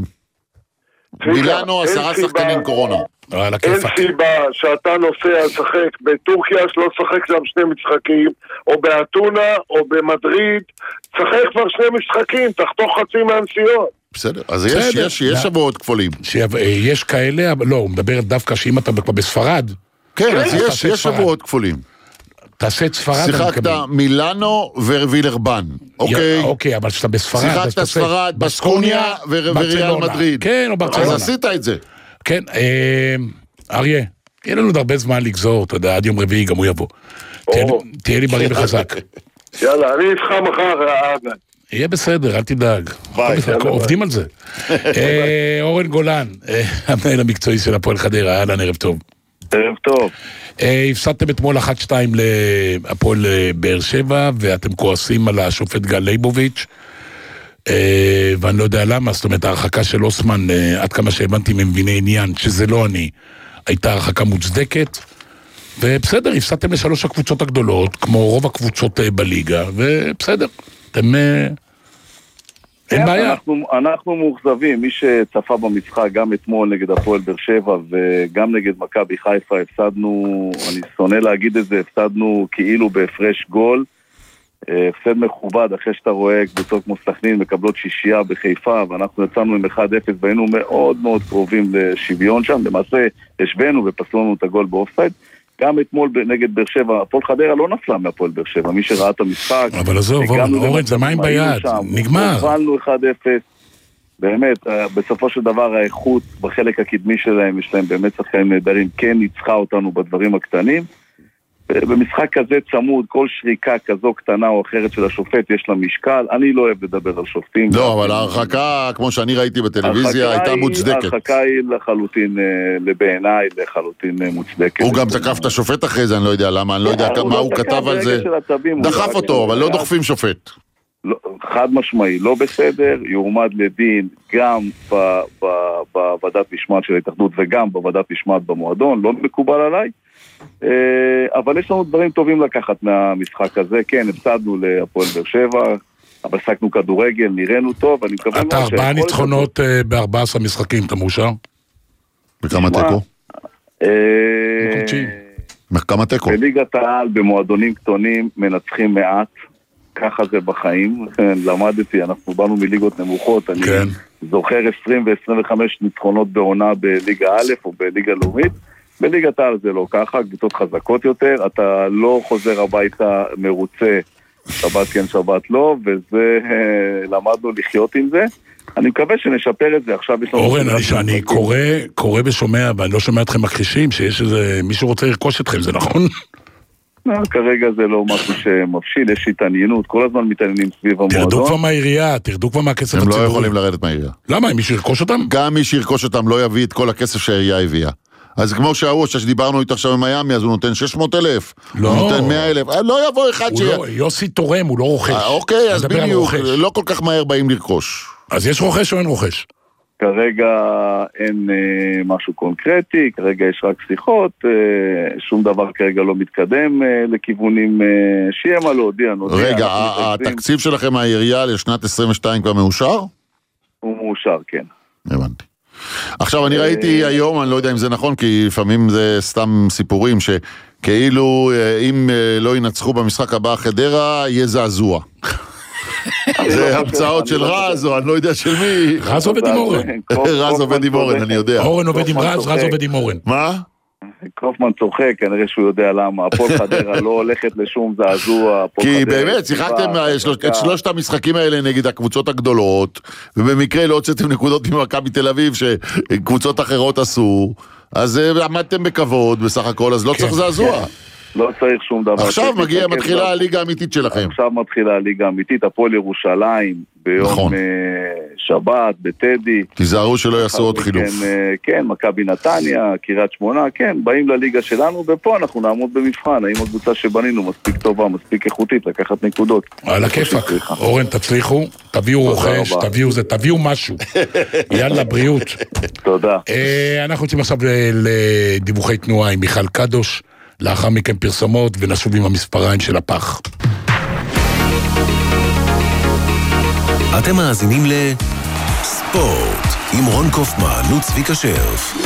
מילאנו 10 שחקנים קורונה. אין סיבה שאתה נוסע לשחק בטורקיה שלא שחק שם 2 משחקים, או באתונה או במדריד, שחק כבר 2 משחקים, תחתוך חצי מהנסיעות. בסדר, אז יש שבועות כפולים. יש כאלה, אבל לא, הוא מדבר דווקא שאם אתה בספרד. כן, אז יש שבועות כפולים. תעשה את ספרד. שיחקת מילאנו ווילרבן. אוקיי, אבל שאתה בספרד. שיחקת ספרד, בסקוניה וריאל מדריד. כן, או ברצלונה. אז עשית את זה. כן, אריה, אין לנו הרבה זמן לגזור, אתה יודע, עד יום רביעי גם הוא יבוא. תהיה לי בריא וחזק. יאללה, אני איתך מחר, יהיה בסדר, אל תדאג. עובדים על זה. אורן גולן, המנהל המקצועי של הפועל חדרה, אהלן, ערב טוב. ערב טוב. הפסדתם אתמול 1-2 להפועל באר שבע, ואתם כועסים על השופט גל ליבוביץ', ואני לא יודע למה, זאת אומרת, ההרחקה של אוסמן, עד כמה שהבנתי ממביני עניין, שזה לא אני, הייתה הרחקה מוצדקת, ובסדר, הפסדתם לשלוש הקבוצות הגדולות, כמו רוב הקבוצות בליגה, ובסדר, אתם... אין בעיה. אנחנו מאוכזבים, מי שצפה במשחק גם אתמול נגד הפועל באר שבע וגם נגד מכבי חיפה, הפסדנו, אני שונא להגיד את זה, הפסדנו כאילו בהפרש גול, הפסד מכובד אחרי שאתה רואה קבוצות כמו סכנין מקבלות 6 בחיפה, ואנחנו יצאנו עם 1-0 והיינו מאוד מאוד קרובים לשוויון שם, למעשה השבנו ופסלו לנו את הגול באופסייד. גם אתמול נגד באר שבע, הפועל חדרה לא נפלה מהפועל באר שבע, מי שראה את המשחק. אבל עזוב, אורן, זה מים ביד, נגמר. הובלנו 1-0, באמת, בסופו של דבר האיכות בחלק הקדמי שלהם, יש להם באמת שחקנים נהדרים, כן ניצחה אותנו בדברים הקטנים. במשחק כזה צמוד, כל שריקה כזו קטנה או אחרת של השופט יש לה משקל, אני לא אוהב לדבר על שופטים. לא, אבל ההרחקה, כמו שאני ראיתי בטלוויזיה, הייתה מוצדקת. ההרחקה היא לחלוטין, לבעיניי, לחלוטין מוצדקת. הוא גם תקף את השופט אחרי זה, אני לא יודע למה, אני לא יודע מה הוא כתב על זה. דחף אותו, אבל לא דוחפים שופט. חד משמעי, לא בסדר, יועמד לדין גם בוועדת משמעת של ההתאחדות וגם בוועדת משמעת במועדון, לא מקובל עליי. אבל יש לנו דברים טובים לקחת מהמשחק הזה, כן, הפסדנו להפועל באר שבע, אבל שחקנו כדורגל, נראינו טוב, אני מקווה... אתה 4 ניצחונות ב-14 משחקים, אתה מאושר? וכמה תיקו? כמה תיקו? בליגת העל, במועדונים קטנים, מנצחים מעט, ככה זה בחיים, למדתי, אנחנו באנו מליגות נמוכות, אני זוכר 20 ו-25 ניצחונות בעונה בליגה א' או בליגה לאומית, בליגת העל זה לא ככה, קבוצות חזקות יותר, אתה לא חוזר הביתה מרוצה, שבת כן שבת לא, וזה, למדנו לחיות עם זה. אני מקווה שנשפר את זה, עכשיו יש לנו... אורן, אני קורא ושומע, ואני לא שומע אתכם מכחישים, שיש איזה, מישהו רוצה לרכוש אתכם, זה נכון? כרגע זה לא משהו שמבשיל, יש התעניינות, כל הזמן מתעניינים סביב המועדון. תרדו כבר מהעירייה, תרדו כבר מהכסף הציבורי. הם לא יכולים לרדת מהעירייה. למה? מי שירכוש אותם? גם מי שירכוש אותם לא יביא את כל הכסף שהעירייה הביאה. אז כמו שהראש, שדיברנו איתו עכשיו במיימי, אז הוא נותן 600,000, הוא נותן 100,000, לא יבוא אחד יוסי תורם, הוא לא רוכש. אוקיי, אז בדיוק, לא כל כך מהר באים לרכוש. אז יש רוכש או אין רוכש? כרגע אין משהו קונקרטי, כרגע יש רק שיחות, שום דבר כרגע לא מתקדם לכיוונים שיהיה מה להודיע. רגע, התקציב שלכם מהעירייה לשנת 22 כבר מאושר? הוא מאושר, כן. הבנתי. עכשיו אני ראיתי היום, אני לא יודע אם זה נכון, כי לפעמים זה סתם סיפורים, שכאילו אם לא ינצחו במשחק הבא חדרה, יהיה זעזוע. זה המצאות של רז, או אני לא יודע של מי. רז עובד עם אורן. רז עובד עם אורן, אני יודע. אורן עובד עם רז, רז עובד עם אורן. מה? קופמן צוחק, כנראה שהוא יודע למה. הפועל חדרה לא הולכת לשום זעזוע. כי באמת, שיחקתם את 3 המשחקים האלה נגד הקבוצות הגדולות, ובמקרה לא הוצאתם נקודות ממכבי תל אביב שקבוצות אחרות עשו, אז עמדתם בכבוד בסך הכל, אז לא צריך זעזוע. לא צריך שום דבר. עכשיו מתחילה הליגה האמיתית שלכם. עכשיו מתחילה הליגה האמיתית, הפועל ירושלים, ביום שבת, בטדי. תיזהרו שלא יעשו עוד חילוף. כן, מכבי נתניה, קריית שמונה, כן, באים לליגה שלנו, ופה אנחנו נעמוד במבחן, האם הקבוצה שבנינו מספיק טובה, מספיק איכותית, לקחת נקודות. על הכיפק, אורן, תצליחו, תביאו רוכש, תביאו משהו. יאללה, בריאות. תודה. אנחנו יוצאים עכשיו לדיווחי תנועה עם מיכל קדוש, לאחר מכן פרסומות ונשוב עם המספריים של הפח. אתם מאזינים לספורט עם רון קופמן וצביקה שרף.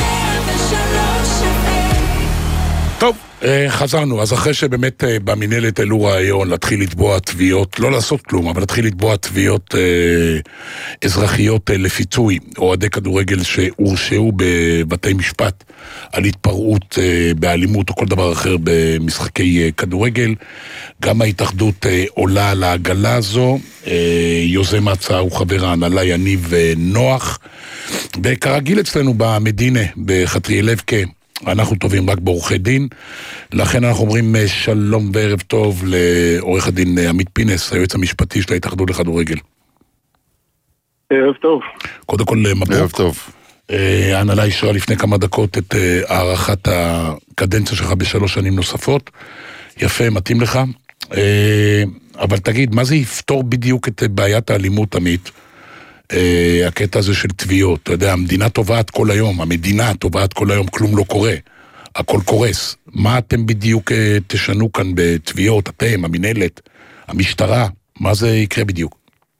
טוב, חזרנו. אז אחרי שבאמת במנהלת העלו רעיון להתחיל לתבוע תביעות, לא לעשות כלום, אבל להתחיל לתבוע תביעות אזרחיות לפיצוי, אוהדי כדורגל שהורשעו בבתי משפט על התפרעות באלימות או כל דבר אחר במשחקי כדורגל. גם ההתאחדות עולה על העגלה הזו, יוזם ההצעה הוא חבר ההנהלה יניב נוח, וכרגיל אצלנו במדינה, בחטריאל לבקה, אנחנו טובים רק בעורכי דין, לכן אנחנו אומרים שלום וערב טוב לעורך הדין עמית פינס, היועץ המשפטי של ההתאחדות לכדורגל. ערב טוב. קודם כל מברוק. ערב טוב. ההנהלה אישרה לפני כמה דקות את הערכת הקדנציה שלך ב3 שנים נוספות. יפה, מתאים לך. אבל תגיד, מה זה יפתור בדיוק את בעיית האלימות, עמית? הקטע הזה של תביעות, אתה יודע, המדינה תובעת כל היום, המדינה תובעת כל היום, כלום לא קורה, הכל קורס. מה אתם בדיוק תשנו כאן בתביעות, אתם, המנהלת, המשטרה, מה זה יקרה בדיוק?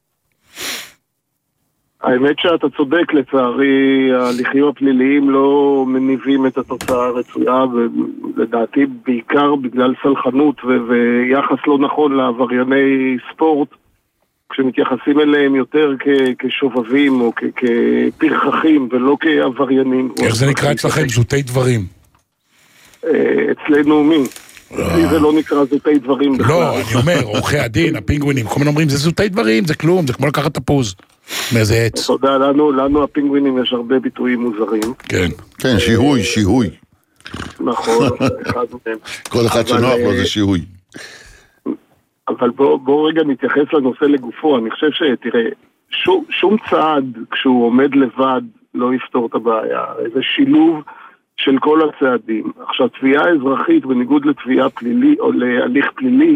האמת שאתה צודק, לצערי, ההליכים הפליליים לא מניבים את התוצאה הרצויה, ולדעתי בעיקר בגלל סלחנות ויחס לא נכון לעברייני ספורט, כשמתייחסים אליהם יותר כשובבים או כפרחחים ולא כעבריינים. איך זה נקרא אצלכם? זוטי דברים. אצלנו מי? אצלי זה לא נקרא זוטי דברים בכלל. לא, אני אומר, עורכי הדין, הפינגווינים, כל מיני אומרים, זה זוטי דברים, זה כלום, זה כמו לקחת תפוז. מאיזה עץ. אתה יודע, לנו הפינגווינים יש הרבה ביטויים מוזרים. כן. כן, שיהוי. נכון, אחד מהם. כל אחד שנוח לו זה שיהוי. אבל בוא רגע נתייחס לנושא לגופו. אני חושב שתראה, שום צעד כשהוא עומד לבד לא יפתור את הבעיה. זה שילוב של כל הצעדים. עכשיו, תביעה אזרחית בניגוד לתביעה פלילי או להליך פלילי,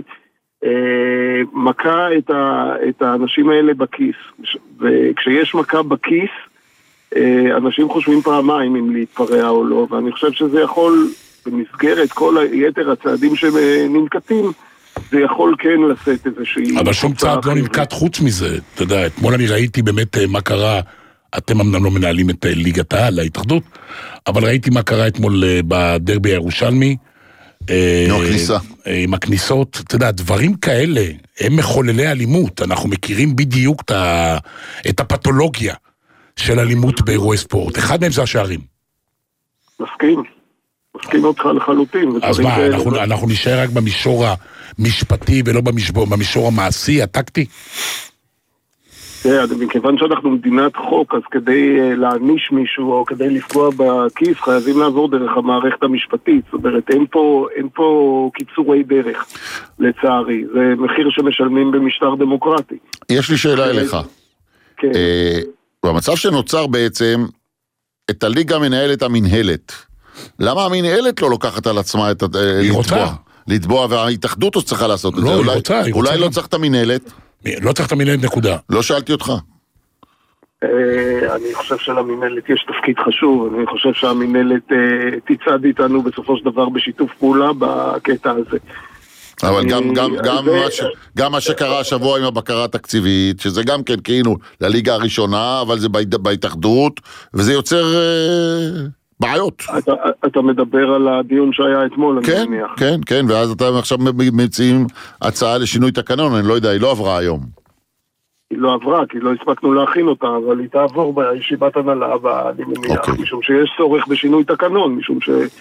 מכה את האנשים האלה בכיס. וכשיש מכה בכיס, אנשים חושבים פעמיים אם להתפרע או לא, ואני חושב שזה יכול, במסגרת כל יתר הצעדים שננקטים, זה יכול כן לשאת איזושהי... אבל שום צעד לא ננקט חוץ מזה, אתה יודע, אתמול אני ראיתי באמת מה קרה, אתם אמנם לא מנהלים את ליגת העל, ההתאחדות, אבל ראיתי מה קרה אתמול בדרבי הירושלמי, עם הכניסות, אתה יודע, דברים כאלה, הם מחוללי אלימות, אנחנו מכירים בדיוק את הפתולוגיה של אלימות באירועי ספורט, אחד מהם זה השערים. מסכים אותך לחלוטין. אז מה, אנחנו נשאר רק במישור המשפטי ולא במישור המעשי, הטקטי? מכיוון שאנחנו מדינת חוק, אז כדי להעניש מישהו או כדי לפגוע בכיס, חייבים לעבור דרך המערכת המשפטית. זאת אומרת, אין פה קיצורי דרך, לצערי. זה מחיר שמשלמים במשטר דמוקרטי. יש לי שאלה אליך. כן. במצב שנוצר בעצם, את הליגה מנהלת המנהלת. למה המנהלת לא לוקחת על עצמה את לתבוע, וההתאחדות צריכה לעשות את זה? אולי לא צריך את המנהלת? לא צריך את המנהלת, נקודה. לא שאלתי אותך. אני חושב שלמנהלת יש תפקיד חשוב, אני חושב שהמנהלת תצעד איתנו בסופו של דבר בשיתוף פעולה בקטע הזה. אבל גם מה שקרה השבוע עם הבקרה התקציבית, שזה גם כן כאילו לליגה הראשונה, אבל זה בהתאחדות, וזה יוצר בעיות. אתה מדבר על הדיון שהיה אתמול, אני מניח. כן, ואז אתם עכשיו מציעים הצעה לשינוי תקנון, אני לא יודע, היא לא עברה היום. היא לא עברה, כי לא הספקנו להכין אותה, אבל היא תעבור בישיבת הנהלה, אני מניח, משום שיש צורך בשינוי תקנון, משום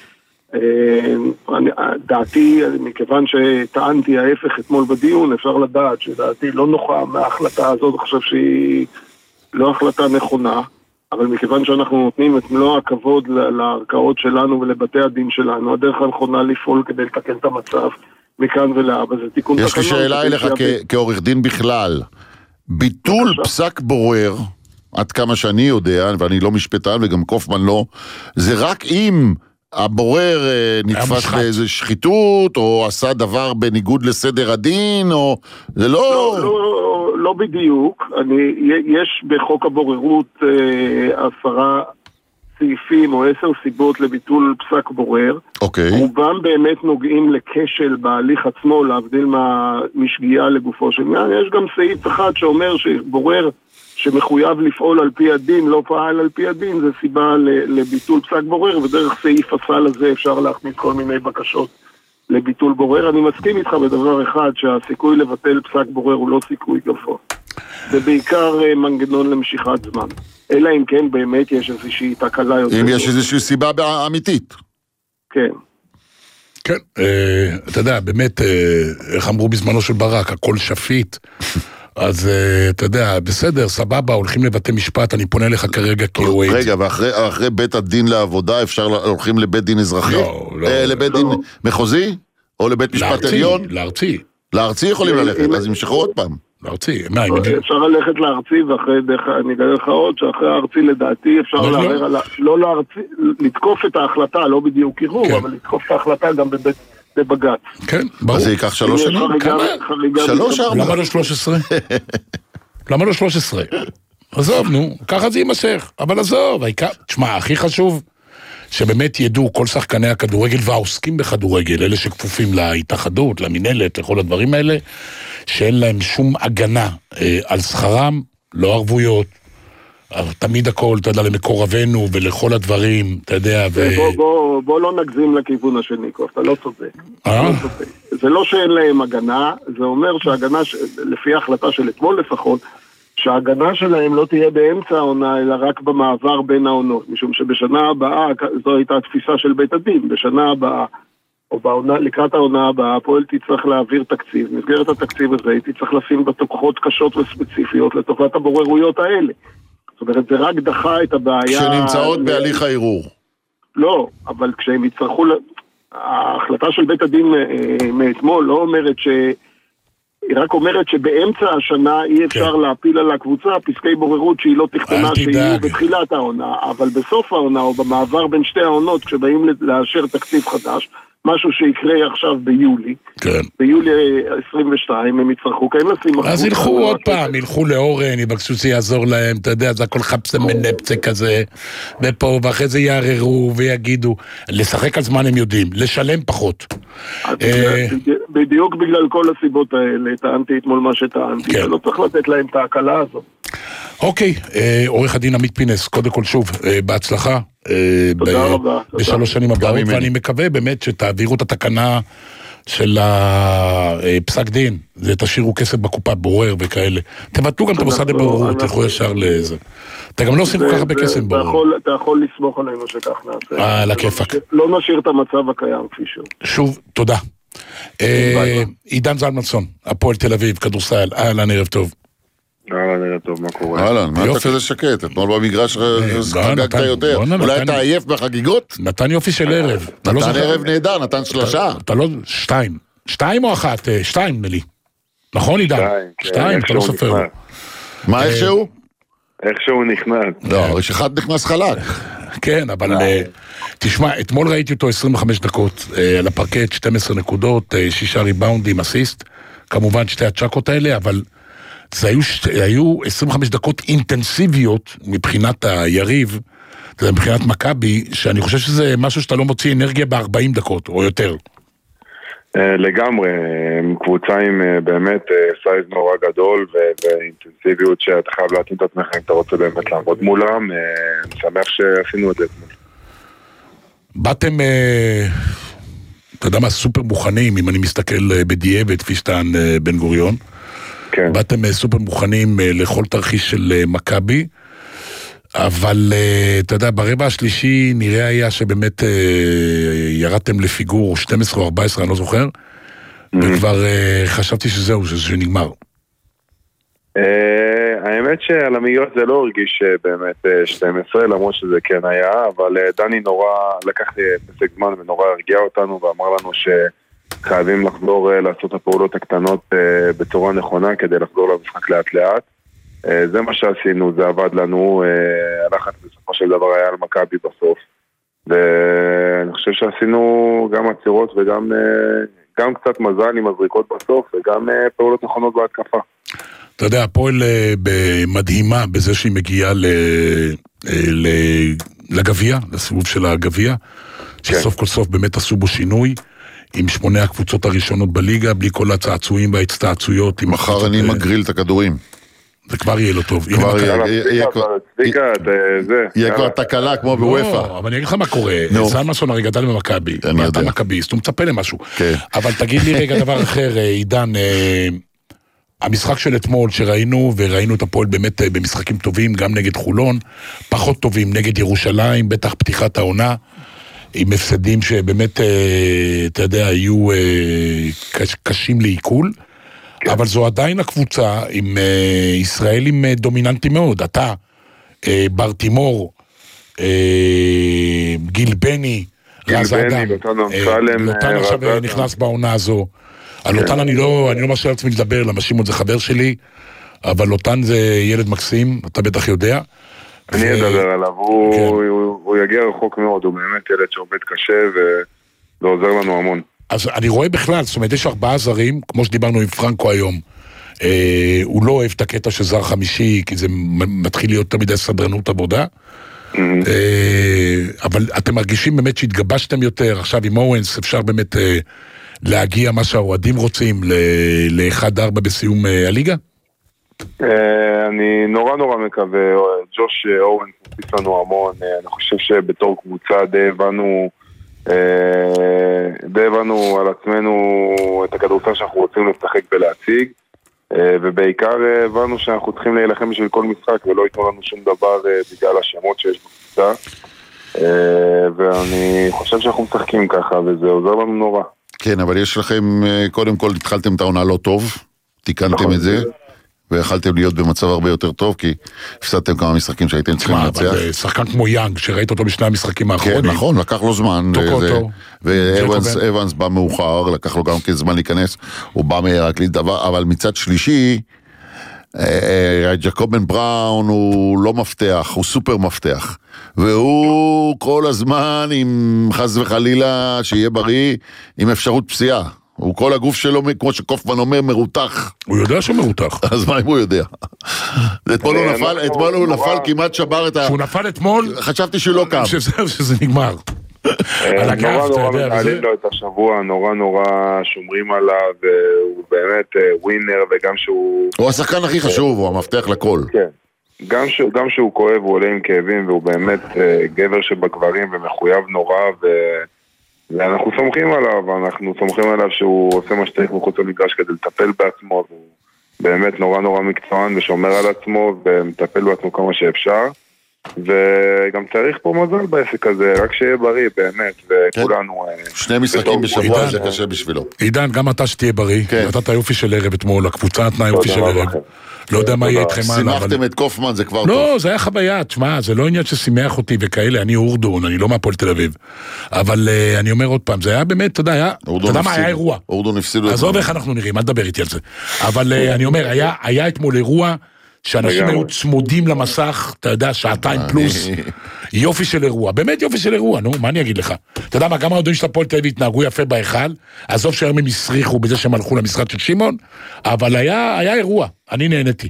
דעתי, מכיוון שטענתי ההפך אתמול בדיון, אפשר לדעת שדעתי לא נוחה מההחלטה הזאת, אני חושב שהיא לא החלטה נכונה, אבל מכיוון שאנחנו נותנים את מלוא הכבוד לערכאות שלנו ולבתי הדין שלנו, הדרך הנכונה לפעול כדי לתקן את המצב מכאן ולהבא, זה תיקון תקנון. יש לי שאלה אליך כעורך דין בכלל, ביטול פסק בורר, עד כמה שאני יודע, ואני לא משפטן וגם קופמן לא, זה רק אם הבורר נתפס באיזו שחיתות, או עשה דבר בניגוד לסדר הדין, או זה לא... לא בדיוק. יש בחוק הבוררות 10 סעיפים או 10 סיבות לביטול פסק בורר. רובם באמת נוגעים לכשל בהליך עצמו, להבדיל משגיאה לגופו של עניין. יש גם סעיף אחד שאומר שבורר שמחויב לפעול על פי הדין, לא פעל על פי הדין, זה סיבה לביטול פסק בורר, ודרך סעיף הסל הזה אפשר להכניס כל מיני בקשות לביטול בורר. אני מסכים איתך בדבר אחד, שהסיכוי לבטל פסק בורר הוא לא סיכוי גבוה. זה בעיקר מנגנון למשיכת זמן. אלא אם כן באמת יש איזושהי תקלה יותר. אם יש איזושהי סיבה אמיתית. כן. כן, אתה יודע, באמת, איך אמרו בזמנו של ברק, הכל שפיט, אז אתה יודע, בסדר, סבבה, הולכים לבתי משפט, אני פונה לך כרגע כאוהד. רגע, ואחרי בית הדין לעבודה, הולכים לבית דין אזרחי? לא. לבית דין מחוזי? או לבית משפט עליון? לארצי. לארצי יכולים ללכת, אז ימשכו עוד פעם. לארצי, אפשר ללכת לארצי, ואחרי אני אגלה לך עוד, שאחרי הארצי לדעתי אפשר לערער על... לא לארצי, לתקוף את ההחלטה, לא בדיוק ערעור, אבל לתקוף את ההחלטה גם בבג"ץ. כן, ברור. אז זה ייקח 3 שנים? 3, 4? למה לא 13? למה לא 13? עזוב, נו, ככה זה יימשך. אבל עזוב, תשמע, הכי חשוב שבאמת ידעו כל שחקני הכדורגל והעוסקים בכדורגל, אלה שכפופים להתאחדות, למנהלת, לכל הדברים האלה, שאין להם שום הגנה על שכרם, לא ערבויות, תמיד הכל, אתה יודע, למקורבנו ולכל הדברים, אתה יודע, בוא לא נגזים לכיוון השני, אתה לא צודק. זה לא שאין להם הגנה, זה אומר שההגנה, לפי ההחלטה של אתמול לפחות, שההגנה שלהם לא תהיה באמצע העונה, אלא רק במעבר בין העונות, משום שבשנה הבאה, זו הייתה התפיסה של בית הדין, בשנה הבאה, או לקראת העונה הבאה, הפועל תצטרך להעביר תקציב, מסגרת התקציב הזה, היא תצטרך לשים בתוקחות קשות וספציפיות לטובת הבוררויות האלה. זאת אומרת, זה רק דחה את הבעיה... שנמצאות בהליך הערעור. לא, אבל כשהם יצטרכו... ההחלטה של בית הדין מאתמול לא אומרת היא רק אומרת שבאמצע השנה אי אפשר להפיל על הקבוצה פסקי בוררות שהיא לא תכתנה שיהיו בתחילת העונה, אבל בסוף העונה או במעבר בין שתי העונות כשבאים לאשר תקציב חדש, משהו שיקרה עכשיו ביולי, ביולי 22 הם יצטרכו כן לשים... אז ילכו עוד פעם, ילכו לאורן, יבקשו שיעזור להם, אתה יודע, זה הכל חפסם מנפצה כזה, ופה, ואחרי זה יערערו ויגידו, לשחק על זמן הם יודעים, לשלם פחות. בדיוק בגלל כל הסיבות האלה, טענתי אתמול מה שטענתי, ולא צריך לתת להם את ההקלה הזאת. אוקיי, עורך הדין עמית פינס, קודם כל שוב, בהצלחה. תודה רבה. ב3 שנים הבאות, ואני מקווה באמת שתעבירו את התקנה של הפסק דין, זה תשאירו כסף בקופה, בורר וכאלה. תבטלו גם את המוסד לבוררות, תלכו ישר לזה. אתה גם לא עושים כל כך הרבה כסף בורר. אתה יכול לסמוך עלינו שכך נעשה. על הכיפק. לא נשאיר את המצב הקיים כפי שהוא. שוב, תודה. עידן זלמנסון, הפועל תל אביב, כדורסל, אהלן, ערב טוב. אהלן, טוב, מה קורה? אהלן, מה אתה כזה שקט? אתמול במגרש חגגת יותר. אולי אתה עייף בחגיגות? נתן יופי של ערב. נתן ערב נהדר, נתן 3. אתה לא... 2. 2 או 1? 2 נלי. נכון, עידן? 2, אתה לא סופר. מה איכשהו? איכשהו נכנס. לא, יש אחד נכנס חלק. כן, אבל... תשמע, אתמול ראיתי אותו 25 דקות על הפרקט, 12 נקודות, 6 ריבאונדים, אסיסט. כמובן 2 הצ'קות האלה, אבל... זה היו 25 דקות אינטנסיביות מבחינת היריב, מבחינת מכבי, שאני חושב שזה משהו שאתה לא מוציא אנרגיה ב-40 דקות או יותר. לגמרי, קבוצה עם באמת סייז נורא גדול ואינטנסיביות שאתה חייב להתאים את עצמך אם אתה רוצה באמת לעמוד מולם, אני שמח שעשינו את זה. באתם, אתה יודע מה, סופר מוכנים, אם אני מסתכל בדיעבד, פישטן בן גוריון, באתם סופר מוכנים לכל תרחיש של מכבי, אבל אתה יודע, ברבע השלישי נראה היה שבאמת ירדתם לפיגור 12 או 14, אני לא זוכר, וכבר חשבתי שזהו, שזה נגמר. האמת שעל המיות זה לא הרגיש באמת 12, למרות שזה כן היה, אבל דני נורא לקח פסק זמן ונורא הרגיע אותנו ואמר לנו חייבים לחזור לעשות את הפעולות הקטנות בצורה נכונה כדי לחזור למשחק לאט לאט. זה מה שעשינו, זה עבד לנו, הלחץ בסופו של דבר היה על מכבי בסוף. ואני חושב שעשינו גם עצירות וגם קצת מזל עם הזריקות בסוף וגם פעולות נכונות בהתקפה. אתה יודע, הפועל מדהימה בזה שהיא מגיעה לגביע, לסיבוב של הגביע, שסוף כל סוף באמת עשו בו שינוי. עם 8 הקבוצות הראשונות בליגה, בלי כל הצעצועים וההצטעצויות. מחר אני מגריל את הכדורים. זה כבר יהיה לא טוב. יהיה כבר תקלה כמו בוופא. אבל אני אגיד לך מה קורה. זלמנסון הרי גדל במכבי. ואתה מכביסט, הוא מצפה למשהו. אבל תגיד לי רגע דבר אחר, עידן, המשחק של אתמול שראינו, וראינו את הפועל באמת במשחקים טובים, גם נגד חולון, פחות טובים נגד ירושלים, בטח פתיחת העונה, עם הפסדים שבאמת, אתה יודע, היו קשים לעיכול, אבל זו עדיין הקבוצה עם ישראלים דומיננטיים מאוד. אתה, בר תימור, גיל בני, רז אדם, לוטן עכשיו נכנס בעונה הזו. על לוטן אני לא מרשה לעצמי לדבר, למה שמעון זה חבר שלי, אבל לוטן זה ילד מקסים, אתה בטח יודע. אני אדבר עליו, הוא יגיע רחוק מאוד, הוא באמת ילד שעובד קשה וזה עוזר לנו המון. אז אני רואה בכלל, זאת אומרת, יש 4 זרים, כמו שדיברנו עם פרנקו היום, הוא לא אוהב את הקטע של זר חמישי, כי זה מתחיל להיות תמיד סדרנות עבודה, אבל אתם מרגישים באמת שהתגבשתם יותר, עכשיו עם אורנס אפשר באמת להגיע מה שהאוהדים רוצים ל-1-4 בסיום הליגה? אני נורא מקווה, ג'וש אורנס הוסיף לנו המון, אני חושב שבתור קבוצה די הבנו על עצמנו את הכדורסל שאנחנו רוצים לשחק ולהציג, ובעיקר הבנו שאנחנו צריכים להילחם בשביל כל משחק ולא ייתנו לנו שום דבר בגלל השמות שיש בקבוצה, ואני חושב שאנחנו משחקים ככה וזה עוזר לנו נורא. כן, אבל יש לכם, קודם כל התחלתם את העונה לא טוב, תיקנתם את זה, ויכלתם להיות במצב הרבה יותר טוב, כי הפסדתם כמה משחקים שהייתם צריכים לנצח. שחקן כמו יאנג, שראית אותו בשני המשחקים האחרונים. כן, נכון, לקח לו זמן. ואבנס בא מאוחר, לקח לו גם זמן להיכנס, הוא בא רק לדבר, אבל מצד שלישי, ג'קובן בראון הוא לא מפתח, הוא סופר מפתח. והוא כל הזמן עם חס וחלילה שיהיה בריא, עם אפשרות פציעה. הוא כל הגוף שלו, כמו שקופמן אומר, מרותח. הוא יודע שהוא מרותח. אז מה אם הוא יודע? אתמול הוא נפל, כמעט שבר את ה... שהוא נפל אתמול? חשבתי שהוא לא קם. שזה נגמר. נורא מנהלים לו את השבוע, נורא שומרים עליו, והוא באמת ווינר, וגם שהוא... הוא השחקן הכי חשוב, הוא המפתח לכל. כן. גם שהוא כואב, הוא עולה עם כאבים, והוא באמת גבר שבגברים ומחויב נורא, ואנחנו סומכים עליו שהוא עושה מה שצריך מחוץ למגרש כדי לטפל בעצמו, והוא באמת נורא מקצוען ושומר על עצמו ומטפל בעצמו כמה שאפשר, וגם צריך פה מזל בעסק הזה, רק שיהיה בריא באמת, וכולנו... 2 משחקים בשבוע זה קשה בשבילו. עידן, גם אתה שתהיה בריא, נתת יופי של ערב אתמול, הקבוצה נתנה יופי של ערב. לא יודע מה יהיה איתכם הלאה. שימחתם את קופמן, זה כבר טוב. לא, זה היה חוויה, תשמע, זה לא עניין ששימח אותי וכאלה, אני אורדון, אני לא מהפועל תל אביב. אבל אני אומר עוד פעם, זה היה באמת, אתה יודע מה, היה אירוע. אורדון הפסידו. עזוב איך אנחנו נראים, אל תדבר איתי על זה. אבל אני אומר, היה אתמול אירוע, שאנשים היו צמודים למסך, אתה יודע, 2 פלוס, יופי של אירוע, באמת יופי של אירוע, נו, מה אני אגיד לך? אתה יודע מה, גם העודדים של הפועל תל אביב התנהגו יפה בהיכל, עזוב שהיום הם הסריחו בזה שהם הלכו למשרד של שמעון, אבל היה אירוע, אני נהניתי.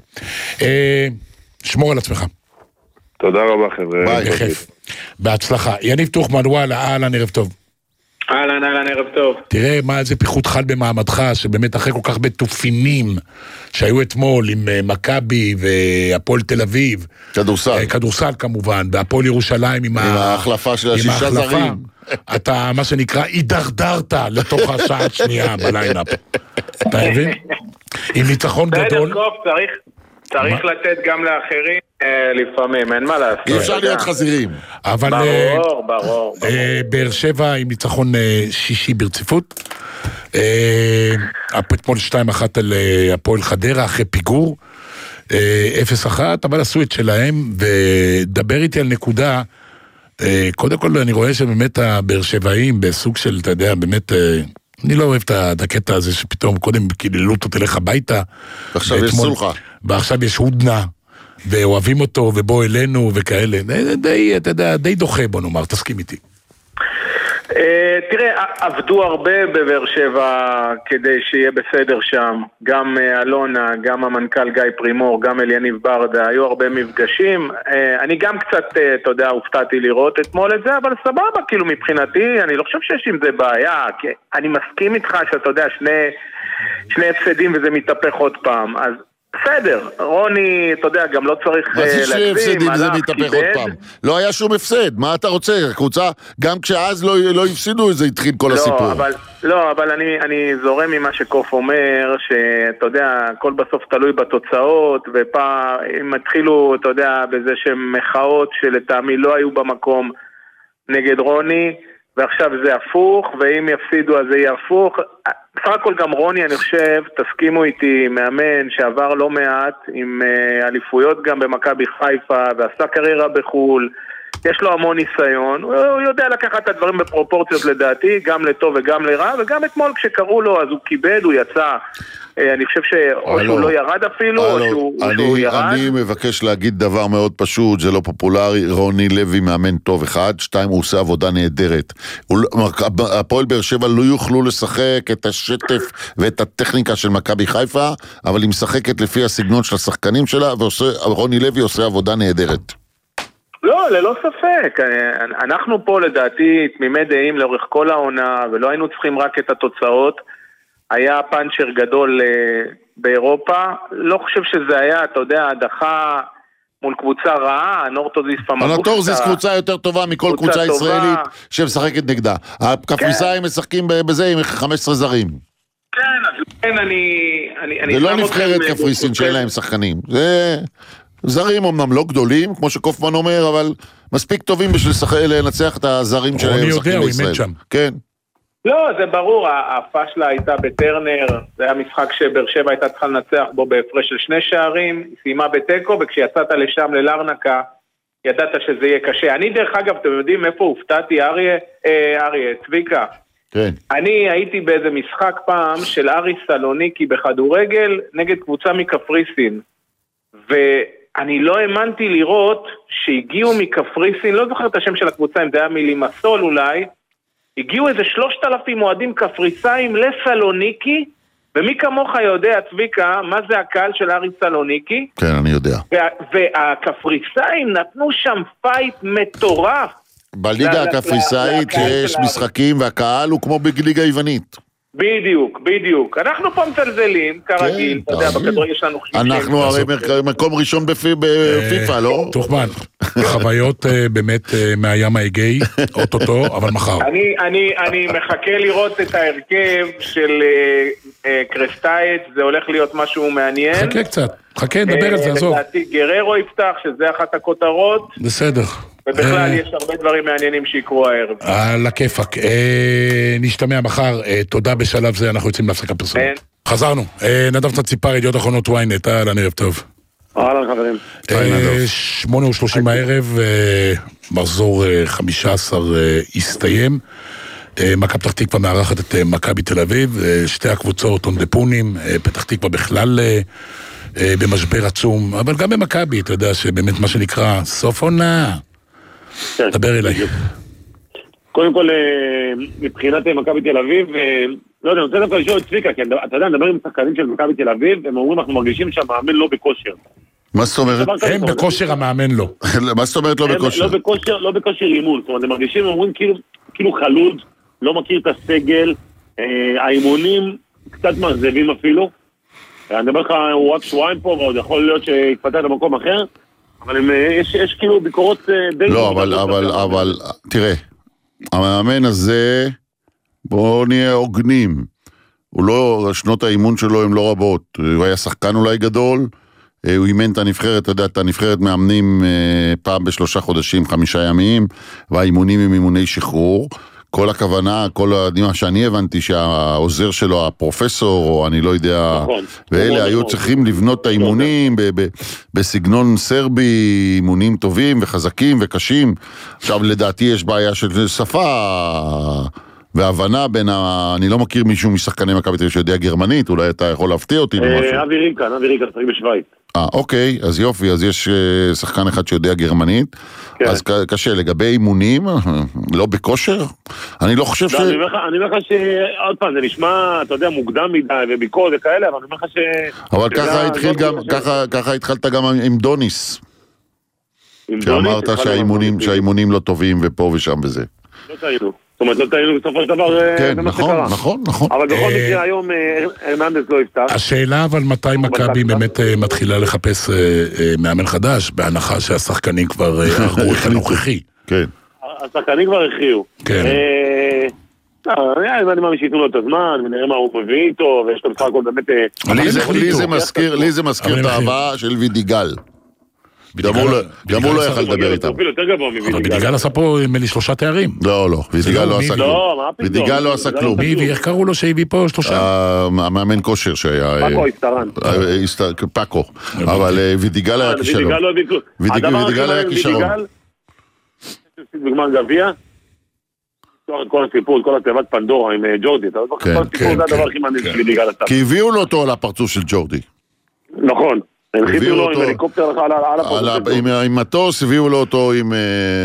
שמור על עצמך. תודה רבה חבר'ה. ביי. בהצלחה. יניב טוחמן, וואלה, אהלן, ערב טוב. אהלן, ערב טוב. תראה מה איזה פיחות חל במעמדך, שבאמת אחרי כל כך בתופינים שהיו אתמול עם מכבי והפועל תל אביב. כדורסל כמובן, והפועל ירושלים עם ההחלפה של 6 זרים. אתה, מה שנקרא, הידרדרת לתוך השעה השנייה בליינאפ. אתה מבין? עם ניצחון גדול. צריך לתת גם לאחרים לפעמים, אין מה לעשות. אי אפשר להיות חזירים. אבל ברור. באר שבע עם ניצחון 6 ברציפות. אתמול 2-1 על הפועל חדרה אחרי פיגור. 0-1, אבל עשו את שלהם, ודבר איתי על נקודה, קודם כל אני רואה שבאמת הבאר שבעים בסוג של, אתה יודע, באמת... אני לא אוהב את הקטע הזה שפתאום קודם קיללו אותו תלך הביתה. ועכשיו יש סולחה. ועכשיו יש הודנה, ואוהבים אותו ובוא אלינו וכאלה. די דוחה בוא נאמר, תסכים איתי. תראה, עבדו הרבה בבאר שבע כדי שיהיה בסדר שם. גם אלונה, גם המנכ"ל גיא פרימור, גם אליניב ברדה, היו הרבה מפגשים. אני גם קצת, אתה יודע, הופתעתי לראות אתמול את זה, אבל סבבה, כאילו מבחינתי, אני לא חושב שיש עם זה בעיה, כי אני מסכים איתך שאתה יודע, שני הפסדים וזה מתהפך עוד פעם, אז בסדר, רוני, אתה יודע, גם לא צריך להגזים. מה זה שני הפסדים זה מתהפך עוד פעם? לא היה שום הפסד, מה אתה רוצה? קבוצה, גם כשאז לא הפסידו, זה התחיל כל הסיפור. אבל אני זורם ממה שקוף אומר, שאתה יודע, הכל בסוף תלוי בתוצאות, ופעם הם התחילו, אתה יודע, בזה שהם מחאות שלטעמי לא היו במקום נגד רוני, ועכשיו זה הפוך, ואם יפסידו אז זה יהיה הפוך. בסך הכל גם רוני, אני חושב, תסכימו איתי, מאמן שעבר לא מעט עם אליפויות גם במכבי חיפה ועשה קריירה בחול, יש לו המון ניסיון, הוא יודע לקחת את הדברים בפרופורציות לדעתי, גם לטוב וגם לרע, וגם אתמול כשקראו לו אז הוא כיבד, הוא יצא, אני חושב שאו שהוא לא ירד אפילו, או שהוא ירד. אני מבקש להגיד דבר מאוד פשוט, זה לא פופולרי, רוני לוי מאמן טוב אחד, 2 הוא עושה עבודה נהדרת. הפועל באר שבע לא יוכלו לשחק את השטף ואת הטכניקה של מכבי חיפה, אבל היא משחקת לפי הסגנון של השחקנים שלה, ורוני לוי עושה עבודה נהדרת. לא, ללא ספק. אנחנו פה לדעתי תמימי דעים לאורך כל העונה, ולא היינו צריכים רק את התוצאות. היה פאנצ'ר גדול באירופה. לא חושב שזה היה, אתה יודע, הדחה מול קבוצה רעה, הנורטוזיס פמגוסטה. הנורטוזיס קבוצה יותר טובה מכל קבוצה ישראלית שמשחקת נגדה. הקפריסאים משחקים בזה עם 15 זרים. כן, אז לכן אני... זה לא נבחרת קפריסין שאין להם שחקנים. זה... זרים אמנם לא גדולים, כמו שקופמן אומר, אבל מספיק טובים בשביל לנצח את הזרים של שחקים בישראל. כן. לא, זה ברור, הפשלה הייתה בטרנר, זה היה משחק שבאר שבע הייתה צריכה לנצח בו בהפרש של 2 שערים, היא סיימה בטקו, וכשיצאת לשם ללרנקה, ידעת שזה יהיה קשה. אני דרך אגב, אתם יודעים איפה הופתעתי, אריה, צביקה. כן. אני הייתי באיזה משחק פעם של אריס סלוניקי בכדורגל, נגד קבוצה מקפריסין. ואני לא האמנתי לראות שהגיעו מקפריסין, לא זוכר את השם של הקבוצה, אם זה היה מלימסול אולי, הגיעו איזה 3,000 מועדים קפריסאים לסלוניקי, ומי כמוך יודע, צביקה, מה זה הקהל של אריס סלוניקי? כן, אני יודע. והקפריסאים נתנו שם פייט מטורף. בליגה הקפריסאית יש משחקים והקהל הוא כמו בליגה היוונית. בדיוק. אנחנו פה מצלזלים, כרגיל, אתה יודע, בכדורגל יש לנו חישים. אנחנו הרי מקום ראשון בפיפה, לא? תוכמן, חוויות באמת מהים האגאי, אוטוטו, אבל מחר. אני מחכה לראות את ההרכב של קרסטייץ, זה הולך להיות משהו מעניין. חכה קצת, נדבר על זה, עזוב. לדעתי גררו יפתח, שזה אחת הכותרות. בסדר. ובכלל יש הרבה דברים מעניינים שיקרו הערב. על הכיפק. נשתמע מחר. תודה בשלב זה, אנחנו יוצאים להפסקה פרסומית. חזרנו. נדב ציפר, ידיעות אחרונות ynet, אהלן, ערב טוב. אהלן חברים. 8:30 בערב, מחזור 15 הסתיים. מכבי פתח תקווה מארחת את מכבי תל אביב, שתי הקבוצות עונדפונים, פתח תקווה בכלל במשבר עצום, אבל גם במכבי, אתה יודע שבאמת מה שנקרא סוף עונה. דבר אליי. קודם כל, מבחינת מכבי תל אביב, לא יודע, אני רוצה דווקא לשאול את צביקה, כי אתה יודע, נדבר עם שחקנים של מכבי תל אביב, הם אומרים, אנחנו מרגישים שהמאמן לא בכושר. מה זאת אומרת? הם בכושר, המאמן לא. מה זאת אומרת לא בכושר? לא בכושר אימון, זאת אומרת, הם מרגישים, הם אומרים כאילו חלוד, לא מכיר את הסגל, האימונים קצת מעזבים אפילו, אני מדבר לך, הוא רק שבועיים פה, ועוד יכול להיות שיתפתח למקום אחר, אבל יש כאילו ביקורות די... לא, אבל תראה, המאמן הזה, בואו נהיה הוגנים, הוא לא, שנות האימון שלו הן לא רבות, הוא היה שחקן אולי גדול, הוא אימן את הנבחרת, אתה יודע, את הנבחרת מאמנים פעם ב3 חודשים, 5 ימים, והאימונים הם אימוני שחרור, כל הכוונה, מה שאני הבנתי שהעוזר שלו, הפרופסור, או אני לא יודע, ואלה היו צריכים לבנות את האימונים בסגנון סרבי, אימונים טובים וחזקים וקשים. עכשיו לדעתי יש בעיה של שפה והבנה בין אני לא מכיר מישהו משחקני מכבי תל אביב שיודע גרמנית, אולי אתה יכול להפתיע אותי במשהו. אבי ריקן, שחק בשוויץ. אוקיי, אז יופי, אז יש שחקן אחד שיודע גרמנית, אז קשה, לגבי אימונים, לא בכושר, אני לא חושב אני אומר לך שעוד פעם, זה נשמע, אתה יודע, מוקדם מדי וביקורת וכאלה, אבל אני אומר לך אבל ככה התחלת גם עם דוניס, שאמרת שהאימונים לא טובים ופה ושם בזה. לא טעינו. זאת אומרת, לא טעינו בסופו של דבר, כן, נכון. אבל בכל מקרה היום הרננדז לא יפתח. השאלה אבל מתי מכבי באמת מתחילה לחפש מאמן חדש, בהנחה שהשחקנים כבר הרגו את הנוכחי. כן. השחקנים כבר הכריעו. כן. אני מאמין שיתנו לו את הזמן, ונראה מה הוא מביא איתו, ויש לו בסך הכל באמת... לי זה מזכיר את ההבאה של וידיגל. גם הוא לא יכל לדבר איתם. אבל וידיגל עשה פה מלי 3 תארים. לא, וידיגל לא עשה כלום. וידיגל לא עשה כלום. איך קראו לו שהביא פה 3? המאמן כושר שהיה... פאקו הסתרן. פאקו. אבל וידיגל היה כישלון. וידיגל היה כישלון. בגמר גביע, כל הסיפור, כל התיבת פנדורה עם ג'ורדי, כל הסיפור זה הדבר הכי מעניין שלי בגלל הצד. כי הביאו לו אותו על הפרצוף של ג'ורדי. נכון, הביאו לו עם הליקופטר על הפרצוף. עם מטוס, הביאו לו אותו עם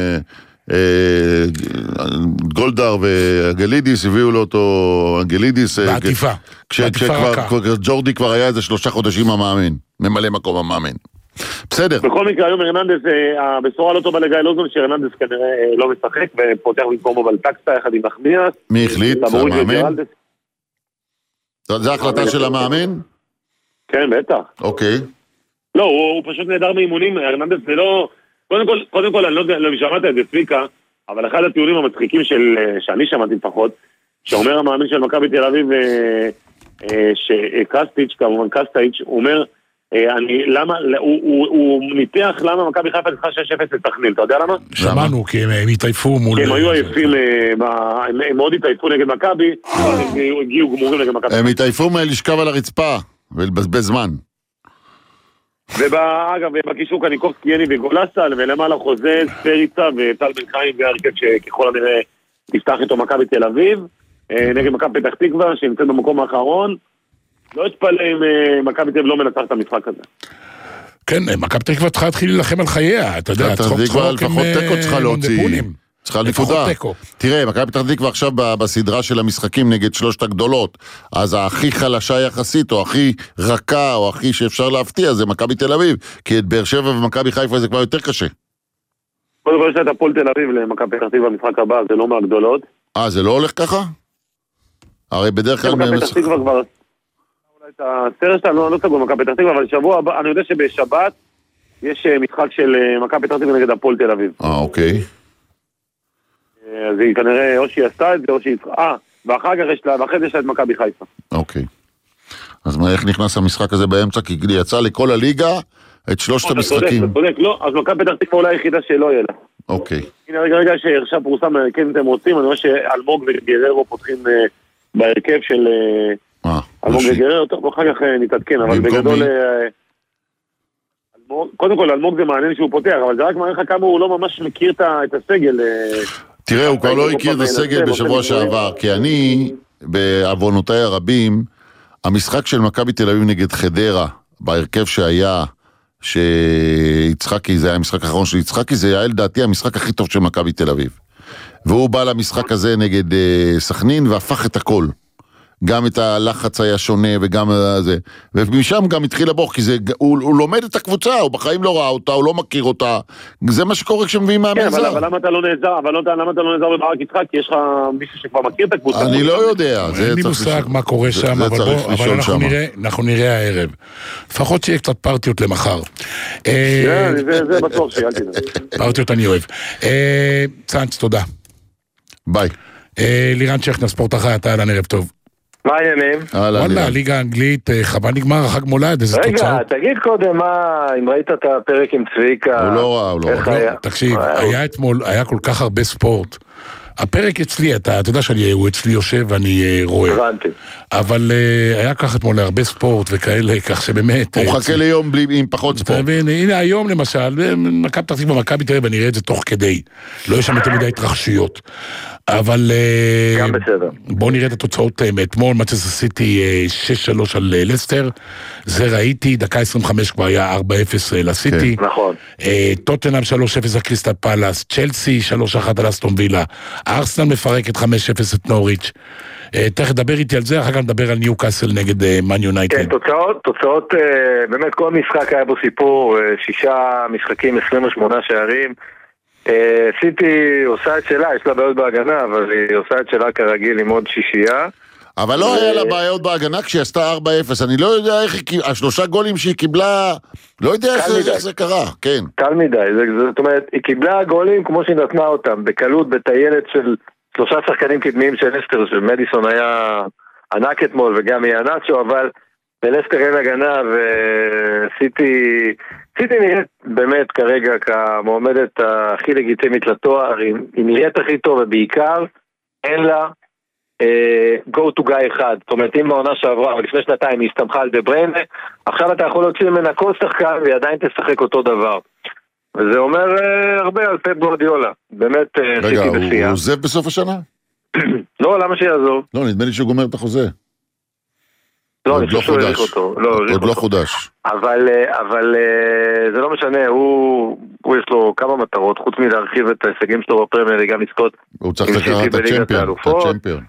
גולדהר והגלידיס, הביאו לו אותו גלידיס. בעטיפה. כשג'ורדי כבר היה איזה 3 חודשים המאמן, ממלא מקום המאמן. בסדר. בכל מקרה היום הרננדס, הבשורה לא טובה לגיא לוזון שהרננדס כנראה לא משחק ופותח במקומו בלטקסטה יחד עם נחמיאס. מי החליט? המאמן? זו ההחלטה של המאמן? כן, בטח. אוקיי. לא, הוא פשוט נהדר מאימונים, הרננדס זה לא... קודם כל, אני לא יודע, לא שמעת את זה צביקה, אבל אחד הטיעונים המצחיקים שאני שמעתי לפחות, שאומר המאמן של מכבי תל אביב שקסטיץ', כמובן קסטייץ', הוא אומר הוא ניתח למה מכבי חיפה ניצחה 6-0 לסכנין, אתה יודע למה? שמענו, כי הם התעייפו מול... הם היו עייפים, הם מאוד התעייפו נגד מכבי, הגיעו גמורים נגד מכבי. הם התעייפו מלשכב על הרצפה, ולבזבז זמן. אגב, בקישור קניקובסקי, יני וגולסה, ולמעלה חוזה, ספריצה וטל בן חיים והרכב שככל הנראה תפתח איתו מכבי תל אביב, נגד מכבי פתח תקווה, שנמצאת במקום האחרון. לא אתפלא אם מכבי תל אביב לא מנצח את המשחק הזה. כן, מכבי תקווה צריכה להתחיל להילחם על חייה, אתה יודע, צחוק לפחות טקו צריכה להוציא, צריכה נקודה. תראה, מכבי פתח תקווה עכשיו בסדרה של המשחקים נגד 3 הגדולות, אז הכי חלשה יחסית, או הכי רכה, או הכי שאפשר להפתיע, זה מכבי תל אביב, כי את באר שבע ומכבי חיפה זה כבר יותר קשה. קודם כל יש את הפועל תל אביב למכבי פתח תקווה במשחק הבא, זה לא מהגדולות. זה לא הולך ככה? הרי בדרך כלל... מכבי פתח תקווה כבר... את הסרט שלנו לא סגור מכבי פתח תקווה, אבל שבוע הבא, אני יודע שבשבת יש משחק של מכבי פתח תקווה נגד הפועל תל אביב. אוקיי. אז היא כנראה או שהיא עשתה את זה או שהיא... ואחר כך יש לה את מכבי חיפה. אוקיי. אז איך נכנס המשחק הזה באמצע? כי יצא לכל הליגה את 3 המשחקים. אתה צודק, לא, אז מכבי פתח תקווה אולי היחידה שלא יהיה לה. אוקיי. הנה רגע שעכשיו פורסם, כן אתם רוצים, אני רואה שאלמוג וגררו פותחים בהרכב של... אלמוג וגרר, טוב, אחר כך נתעדכן, אבל בגדול... קודם כל, אלמוג זה מעניין שהוא פותח, אבל זה רק מראה לך כמה הוא לא ממש מכיר את הסגל. תראה, הוא כבר לא הכיר את הסגל בשבוע שעבר, כי אני, בעוונותיי הרבים, המשחק של מכבי תל אביב נגד חדרה, בהרכב שהיה, שיצחקי, זה היה המשחק האחרון של יצחקי, זה היה לדעתי המשחק הכי טוב של מכבי תל אביב. והוא בא למשחק הזה נגד סכנין והפך את הכל. גם את הלחץ היה שונה וגם זה, ומשם גם התחיל לברוך, כי הוא לומד את הקבוצה, הוא בחיים לא ראה אותה, הוא לא מכיר אותה, זה מה שקורה כשמביאים מאמן זר. אבל למה אתה לא נעזר, למה אתה לא נעזר בברק יצחק, כי יש לך מישהו שכבר מכיר את הקבוצה. אני לא יודע, אין לי מושג מה קורה שם, אבל אנחנו נראה הערב. לפחות שיהיה קצת פרטיות למחר. זה בטוח שיאלתי. פרטיות אני אוהב. צאנץ, תודה. ביי. לירן שכנר, ספורט אחרי, אתה על ערב טוב. מה העניינים? וואלה, ליגה האנגלית, חבל נגמר, החג מולד, איזה תוצאות. רגע, תגיד קודם אם ראית את הפרק עם צביקה. הוא לא ראה. תקשיב, היה אתמול, היה כל כך הרבה ספורט. הפרק אצלי, אתה יודע שהוא אצלי יושב ואני רואה. הבנתי. אבל היה כך אתמול הרבה ספורט וכאלה, כך שבאמת... הוא חכה ליום עם פחות ספורט. הנה היום למשל, מכבי פתח תקווה במכבי תל אביב, ואני אראה את זה תוך כדי. לא יש שם יותר מדי התרחשויות. אבל גם בסדר. בואו נראה את התוצאות מאתמול, מצ'סטר סיטי 6-3 על לסטר, זה ראיתי, דקה 25 כבר היה 4-0 לסיטי. נכון. טוטנהאם 3-0 על קריסטל פלאס, צ'לסי 3-1 על אסטון וילה, ארסנל מפרקת 5-0 את נוריץ'. תכף דבר איתי על זה, אחר כך נדבר על ניוקאסל נגד מן יונייטד. כן, תוצאות, באמת כל משחק היה בו סיפור, 6 משחקים, 28 שערים. סיטי עושה את שלה, יש לה בעיות בהגנה, אבל היא עושה את שלה כרגיל עם עוד 6. אבל לא היה לה בעיות בהגנה כשהיא עשתה 4-0, אני לא יודע איך היא, 3 גולים שהיא קיבלה, לא יודע איך זה קרה, כן. קל מדי, זאת אומרת, היא קיבלה גולים כמו שהיא נתנה אותם, בקלות, בטיילת של 3 שחקנים קדמיים של לסטר, שמדיסון היה ענק אתמול וגם היא ענצ'ו, אבל בלסטר אין הגנה וסיטי סיטי נראית באמת כרגע כמועמדת הכי לגיטימית לתואר, היא נראית הכי טוב, ובעיקר אין לה go to guy אחד. זאת אומרת, אם בעונה שעברה, אבל לפני שנתיים היא הסתמכה על דה בריינה, עכשיו אתה יכול להוציא ממנה כל שחקן והיא תשחק אותו דבר. וזה אומר הרבה על פפ גוארדיולה. באמת רגע, הוא עוזב בסוף השנה? לא, למה שיעזוב? לא, נדמה לי שהוא גומר את החוזה. לא, אני חושב שהוא הריך אותו. עוד לא חודש. אבל זה לא משנה, הוא יש לו כמה מטרות, חוץ מלהרחיב את ההישגים שלו בפרמייר, גם לזכות. הוא צריך לקחת את הצ'מפיון.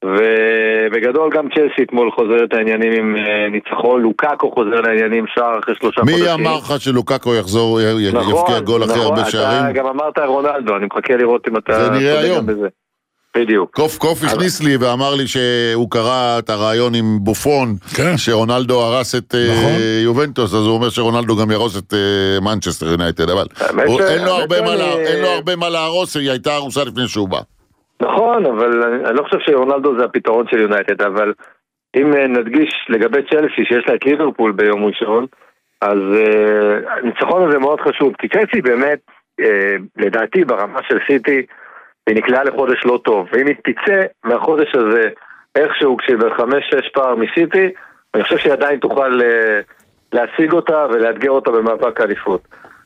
ובגדול גם צ'לסי אתמול חוזר את העניינים עם ניצחון, לוקאקו חוזר לעניינים שער אחרי 3 חודשים. מי אמר לך שלוקאקו יחזור, יפקיע גול אחרי הרבה שערים? אתה גם אמרת רונלדו, אני מחכה לראות אם אתה... זה נראה היום. בדיוק. קוף הכניס לי ואמר לי שהוא קרא את הרעיון עם בופון, שרונלדו הרס את יובנטוס, אז הוא אומר שרונלדו גם ירוס את מנצ'סטר יונייטד, אבל אין לו הרבה מה להרוס, היא הייתה הרוסה לפני שהוא בא. נכון, אבל אני לא חושב שרונלדו זה הפתרון של יונייטד, אבל אם נדגיש לגבי צ'לסי שיש לה את ליברפול ביום ראשון, אז הניצחון הזה מאוד חשוב, כי צ'לסי באמת, לדעתי ברמה של סיטי, היא נקלעה לחודש לא טוב, ואם היא תצא מהחודש הזה איכשהו כשהיא ב5-6 פער מסיטי, אני חושב שהיא עדיין תוכל להשיג אותה ולאתגר אותה במאבק האליפות.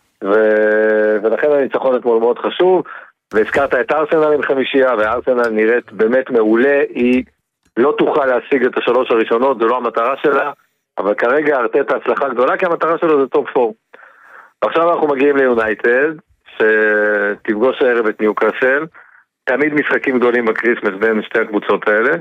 ולכן הניצחון אתמול מאוד חשוב, והזכרת את ארסנל עם חמישייה, וארסנל נראית באמת מעולה, היא לא תוכל להשיג את ה3 הראשונות, זו לא המטרה שלה, אבל כרגע ארטטה הצלחה גדולה, כי המטרה שלו זה טופ 4. עכשיו אנחנו מגיעים ליונייטד, שתפגוש הערב את ניוקאסל, תמיד משחקים גדולים בקריסמס בין שתי הקבוצות האלה,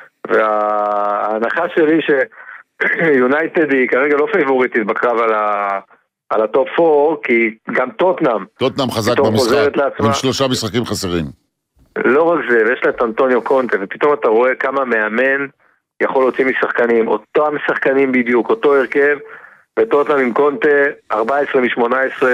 וההנחה שלי שיונייטד היא כרגע לא פייבוריטית בקרב על הטופ 4, כי גם טוטנאם חזק במשחק, עם 3 משחקים חסרים. לא רק זה, ויש לה את אנטוניו קונטה, ופתאום אתה רואה כמה מאמן יכול להוציא משחקנים, אותם משחקנים בדיוק, אותו הרכב, וטוטנאם עם קונטה 14 מ-18,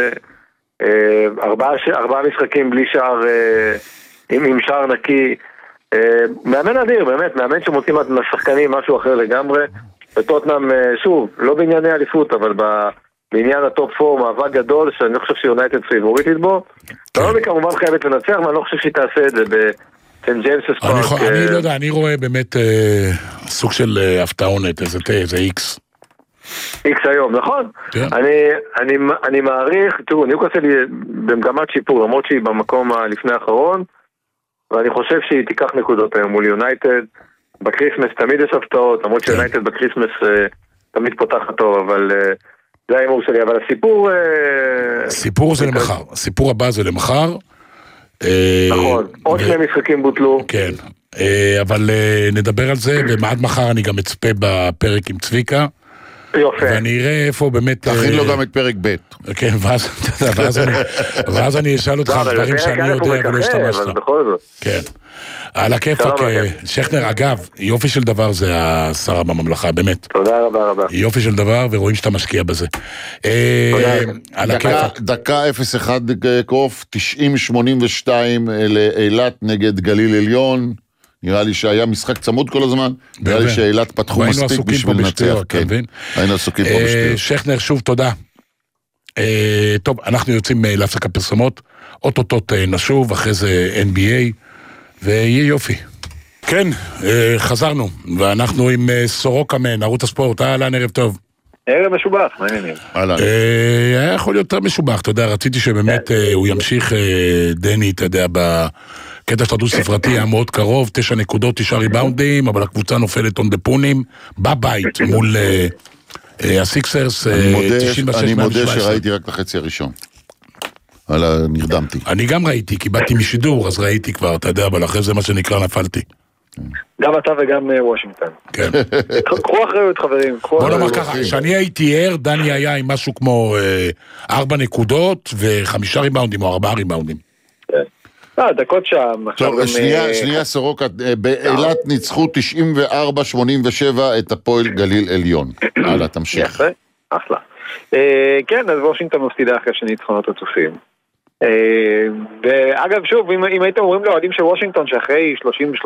4 משחקים בלי שער, עם שער נקי, מאמן אדיר, באמת, מאמן שמוצאים לשחקנים משהו אחר לגמרי, וטוטנאם, שוב, לא בענייני אליפות, אבל בעניין הטופ 4, מאבק גדול, שאני חושב שיונייטד פייבוריטית בו, לא כמובן חייבת לנצח, אבל אני לא חושב שהיא תעשה את זה בסן ג'יימסס פארק. אני לא יודע, אני רואה באמת סוג של הפתעונת, איזה איקס. איקס היום, נכון? אני מעריך, תראו, ניוקאסל היא במגמת שיפור, למרות שהיא במקום לפני האחרון, ואני חושב שהיא תיקח נקודות היום מול יונייטד. בקריסמס תמיד יש הפתעות, למרות שיונייטד בקריסמס תמיד פותחת טוב, אבל זה האימור שלי. אבל הסיפור זה למחר, הסיפור הבא זה למחר. נכון, עוד 2 משחקים בוטלו. כן, אבל נדבר על זה, ומעד מחר אני גם אצפה בפרק עם צביקה. יופי. ואני אראה איפה באמת... תכין לו גם את פרק ב'. כן, ואז אני אשאל אותך דברים שאני יודע ולא השתמשת. כן. על הכיפק, שכנר, אגב, יופי של דבר זה השרה בממלכה, באמת. תודה רבה רבה. יופי של דבר, ורואים שאתה משקיע בזה. דקה 0-1 קוף, 90-82 לאילת נגד גליל עליון. נראה לי שהיה משחק צמוד כל הזמן, נראה לי שאילת פתחו מספיק בשביל לנצח. היינו עסוקים פה בשטויות. שכנר, שוב תודה. טוב, אנחנו יוצאים להפסקת פרסומות, אוטוטוט נשוב, אחרי זה NBA, ויהיה יופי. כן, חזרנו, ואנחנו עם סורוקה מערוץ הספורט. אהלן, ערב טוב. ערב משובח, מה העניינים? היה יכול להיות יותר משובח, אתה יודע, רציתי שבאמת הוא ימשיך, דני, אתה יודע, קטע של הדו ספרתי היה מאוד קרוב, 9 נקודות, 9 ריבאונדים, אבל הקבוצה נופלת און דפונים, בבית מול הסיקסרס, 96. אני מודה שראיתי רק את החצי הראשון. נרדמתי. אני גם ראיתי, כי באתי משידור, אז ראיתי כבר, אתה יודע, אבל אחרי זה מה שנקרא נפלתי. גם אתה וגם וושינגטון. כן. קחו אחריות, חברים. בוא נאמר ככה, כשאני הייתי ער, דני היה עם משהו כמו 4 נקודות, ו5 ריבאונדים או 4 ריבאונדים. דקות שם. טוב, שנייה סורוקה, באילת ניצחו 94-87 את הפועל גליל עליון. הלאה, תמשיך. יפה, אחלה. כן, אז וושינגטון מפסידה אחרי שניצחונות רצופים. ואגב, שוב, אם הייתם אומרים לאוהדים של וושינגטון שאחרי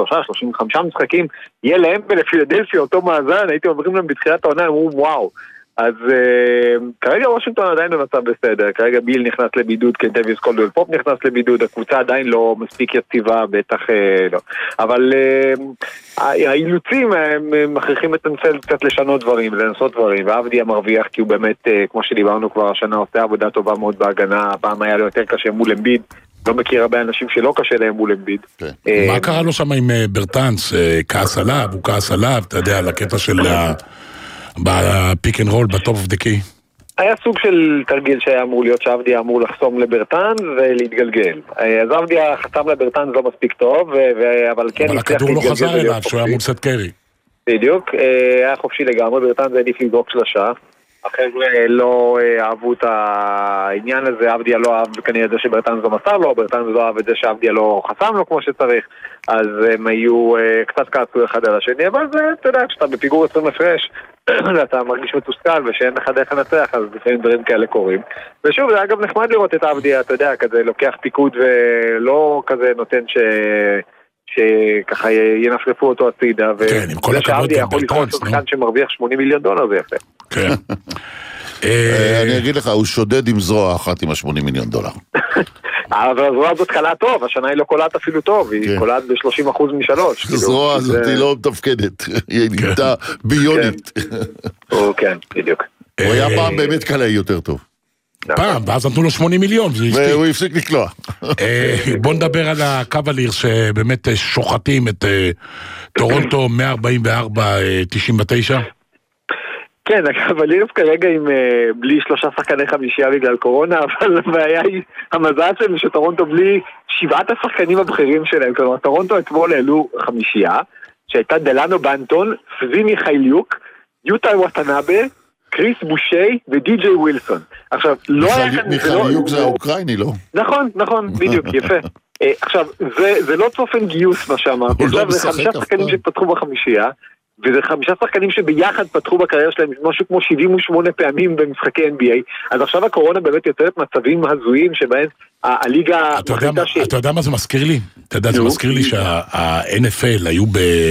33-35 משחקים יהיה להם ולפילדלפיה אותו מאזן, הייתם אומרים להם בתחילת העונה, אמרו וואו, אז כרגע וושינגטון עדיין במצב בסדר, כרגע ביל נכנס לבידוד, קנטביוס קולדוול פופ נכנס לבידוד, הקבוצה עדיין לא מספיק יציבה, בטח לא. אבל האילוצים הם מכריחים את אנסל קצת לשנות דברים, לנסות דברים, ועבדיה מרוויח כי הוא באמת, כמו שדיברנו כבר השנה, עושה עבודה טובה מאוד בהגנה, הפעם היה לו יותר קשה מול אמביד, לא מכיר הרבה אנשים שלא קשה להם מול אמביד. מה קרה לו שם עם ברטנס? כעס עליו, הוא כעס עליו, אתה יודע, לקטע של בפיק אנד רול, בטופ אוף דה קי. היה סוג של תרגיל שהיה אמור להיות שעבדיה אמור לחסום לברטן ולהתגלגל. אז עבדיה חסם לברטן לא מספיק טוב, אבל כן... אבל הכדור לא חזר אליו, שהוא היה מול סט קרי. בדיוק, היה חופשי לגמרי, ברטן זה עדיף לבדוק שלושה. החבר'ה לא אהבו את העניין הזה, עבדיה לא אהב כנראה זה שברטן לא מסר לו, ברטן לא אהב את זה שעבדיה לא חסם לו כמו שצריך, אז הם היו קצת כעסו אחד על השני, אבל זה, אתה יודע, כשאתה בפיגור 20 הפרש, אתה מרגיש מתוסכל ושאין לך דרך לנצח, אז לפעמים דברים כאלה קורים. ושוב, זה היה גם נחמד לראות את עבדיה, אתה יודע, כזה לוקח פיקוד ולא כזה נותן שככה ינפרפו אותו הצידה, כן, עם כל הכבוד גם ברטנס, שחקן שמרוויח $80 מיליון, זה יפה. כן. אני אגיד לך, הוא שודד עם זרוע אחת עם $80 מיליון. אבל הזרוע הזאת קלעת טוב, השנה היא לא קולעת אפילו טוב, היא קולעת ב-30% משלוש. הזרוע הזאת היא לא מתפקדת, היא נהייתה ביונית. כן, בדיוק. הוא היה פעם באמת קלעי יותר טוב. פעם, ואז נתנו לו $80 מיליון, והוא הפסיק לקלוע. בוא נדבר על הקווליר שבאמת שוחטים את טורונטו 144-99. כן, הקווליר כרגע עם בלי 3 שחקני חמישייה בגלל קורונה, אבל הבעיה היא המזל שלנו שטורונטו בלי 7 השחקנים הבכירים שלהם, כלומר טורונטו אתמול העלו חמישייה, שהייתה דלנו בנטון, סבי מיכאליוק, יוטה וואטנאבה, קריס בושי ודי.ג'יי ווילסון. עכשיו, לא היה כאן... מיכאליוק זה האוקראיני, לא? נכון, בדיוק, יפה. עכשיו, זה לא צופן גיוס מה שאמרתי, זה 5 שחקנים שפתחו בחמישייה, וזה 5 שחקנים שביחד פתחו בקריירה שלהם משהו כמו 78 פעמים במשחקי NBA, אז עכשיו הקורונה באמת יוצרת מצבים הזויים שבהם הליגה מחליטה ש... אתה יודע מה זה מזכיר לי? אתה יודע, זה מזכיר לי שה-NFL היו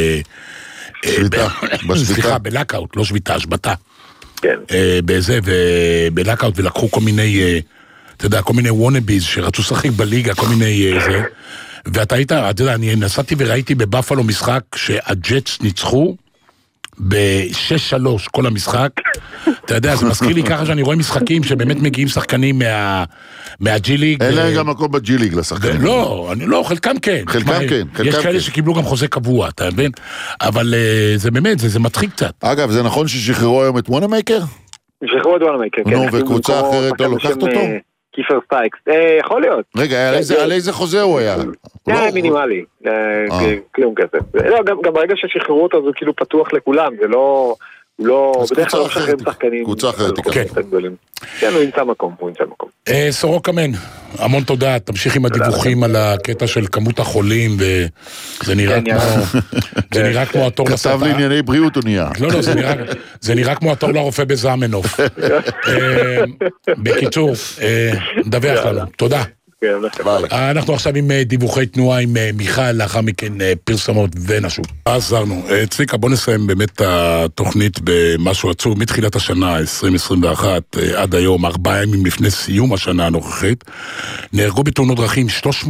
סליחה, בלאקאוט, לא שביתה, השבתה. כן. בזה, ובלאקאוט, ולקחו כל מיני, אתה יודע, כל מיני וונאביז שרצו לשחק בליגה, כל מיני זה, ואתה היית, אתה יודע, אני נסעתי וראיתי בבאפלו משחק שהג'טס ניצחו ב-6-3 כל המשחק, אתה יודע, זה מזכיר לי ככה שאני רואה משחקים שבאמת מגיעים שחקנים מהג'י ליג. אין להם גם מקום בג'י ליג לשחקנים. לא, חלקם כן. חלקם כן. יש כאלה שקיבלו גם חוזה קבוע, אתה מבין? אבל זה באמת, זה מתחיל קצת. אגב, זה נכון ששחררו היום את וונמייקר? שחררו את וונמייקר, כן. נו, וקבוצה אחרת לא לוקחת אותו? קיפר סטייקס, יכול להיות. רגע, על איזה חוזה הוא היה? מינימלי, כלום כסף. גם ברגע ששחררו אותו זה כאילו פתוח לכולם, זה לא... בדרך כלל לא שחררים שחקנים. קבוצה אחרת תיקח. כן, הוא ימצא מקום. סורוקה מן, המון תודה, תמשיך עם הדיווחים על הקטע של כמות החולים, וזה נראה כמו התור לסרטן. כתב לענייני בריאות הוא נהיה. לא, זה נראה כמו התור לרופא בזמנוף. בקיצור, דווח לנו, תודה. אנחנו עכשיו עם דיווחי תנועה עם מיכל, לאחר מכן פרסמות ונשוב. עזרנו. צביקה, בוא נסיים באמת התוכנית במשהו עצוב. מתחילת השנה 2021 עד היום, 4 ימים לפני סיום השנה הנוכחית, נהרגו בתאונות דרכים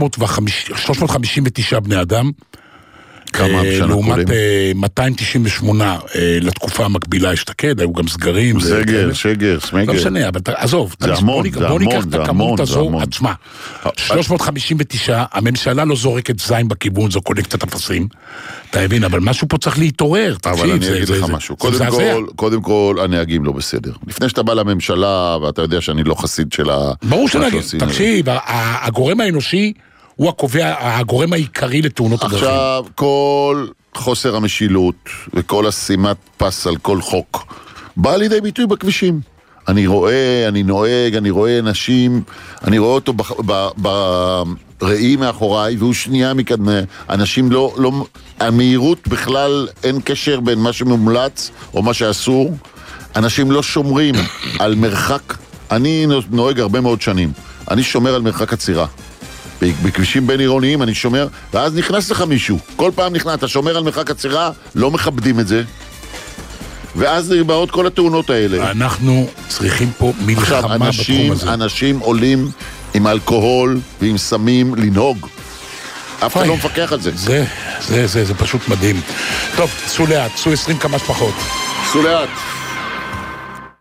359 בני אדם, לעומת 298 לתקופה המקבילה השתקד, היו גם סגרים. שגר. לא משנה, אבל עזוב, בוא ניקח את הכמות הזו עצמה. 359, הממשלה לא זורקת זין בכיוון, זו קולקט את אפסים, אתה מבין, אבל משהו פה צריך להתעורר. אבל אני אגיד לך משהו, קודם כל הנהגים לא בסדר. לפני שאתה בא לממשלה, ואתה יודע שאני לא חסיד של ברור שנגיד, תקשיב, הגורם האנושי הוא הקובע, הגורם העיקרי לתאונות הדרכים. עכשיו, כל חוסר המשילות וכל השימת פס על כל חוק בא לידי ביטוי בכבישים. אני רואה, אני נוהג, אני רואה אנשים, אני רואה אותו בראי מאחוריי, והוא שנייה מקדמה. אנשים לא, המהירות בכלל אין קשר בין מה שמומלץ או מה שאסור. אנשים לא שומרים על מרחק. אני נוהג הרבה מאוד שנים. אני שומר על מרחק עצירה. בכבישים בין עירוניים אני שומר, ואז נכנס לך מישהו, כל פעם נכנס, אתה שומר על מרחק עצירה, לא מכבדים את זה, ואז נרבעות כל התאונות האלה. אנחנו צריכים פה מלחמה בתחום הזה. אנשים עולים עם אלכוהול ועם סמים לנהוג. אף אחד לא מפקח על זה. זה פשוט מדהים. טוב, צאו לאט, צאו 20 כמה שפחות. צאו לאט.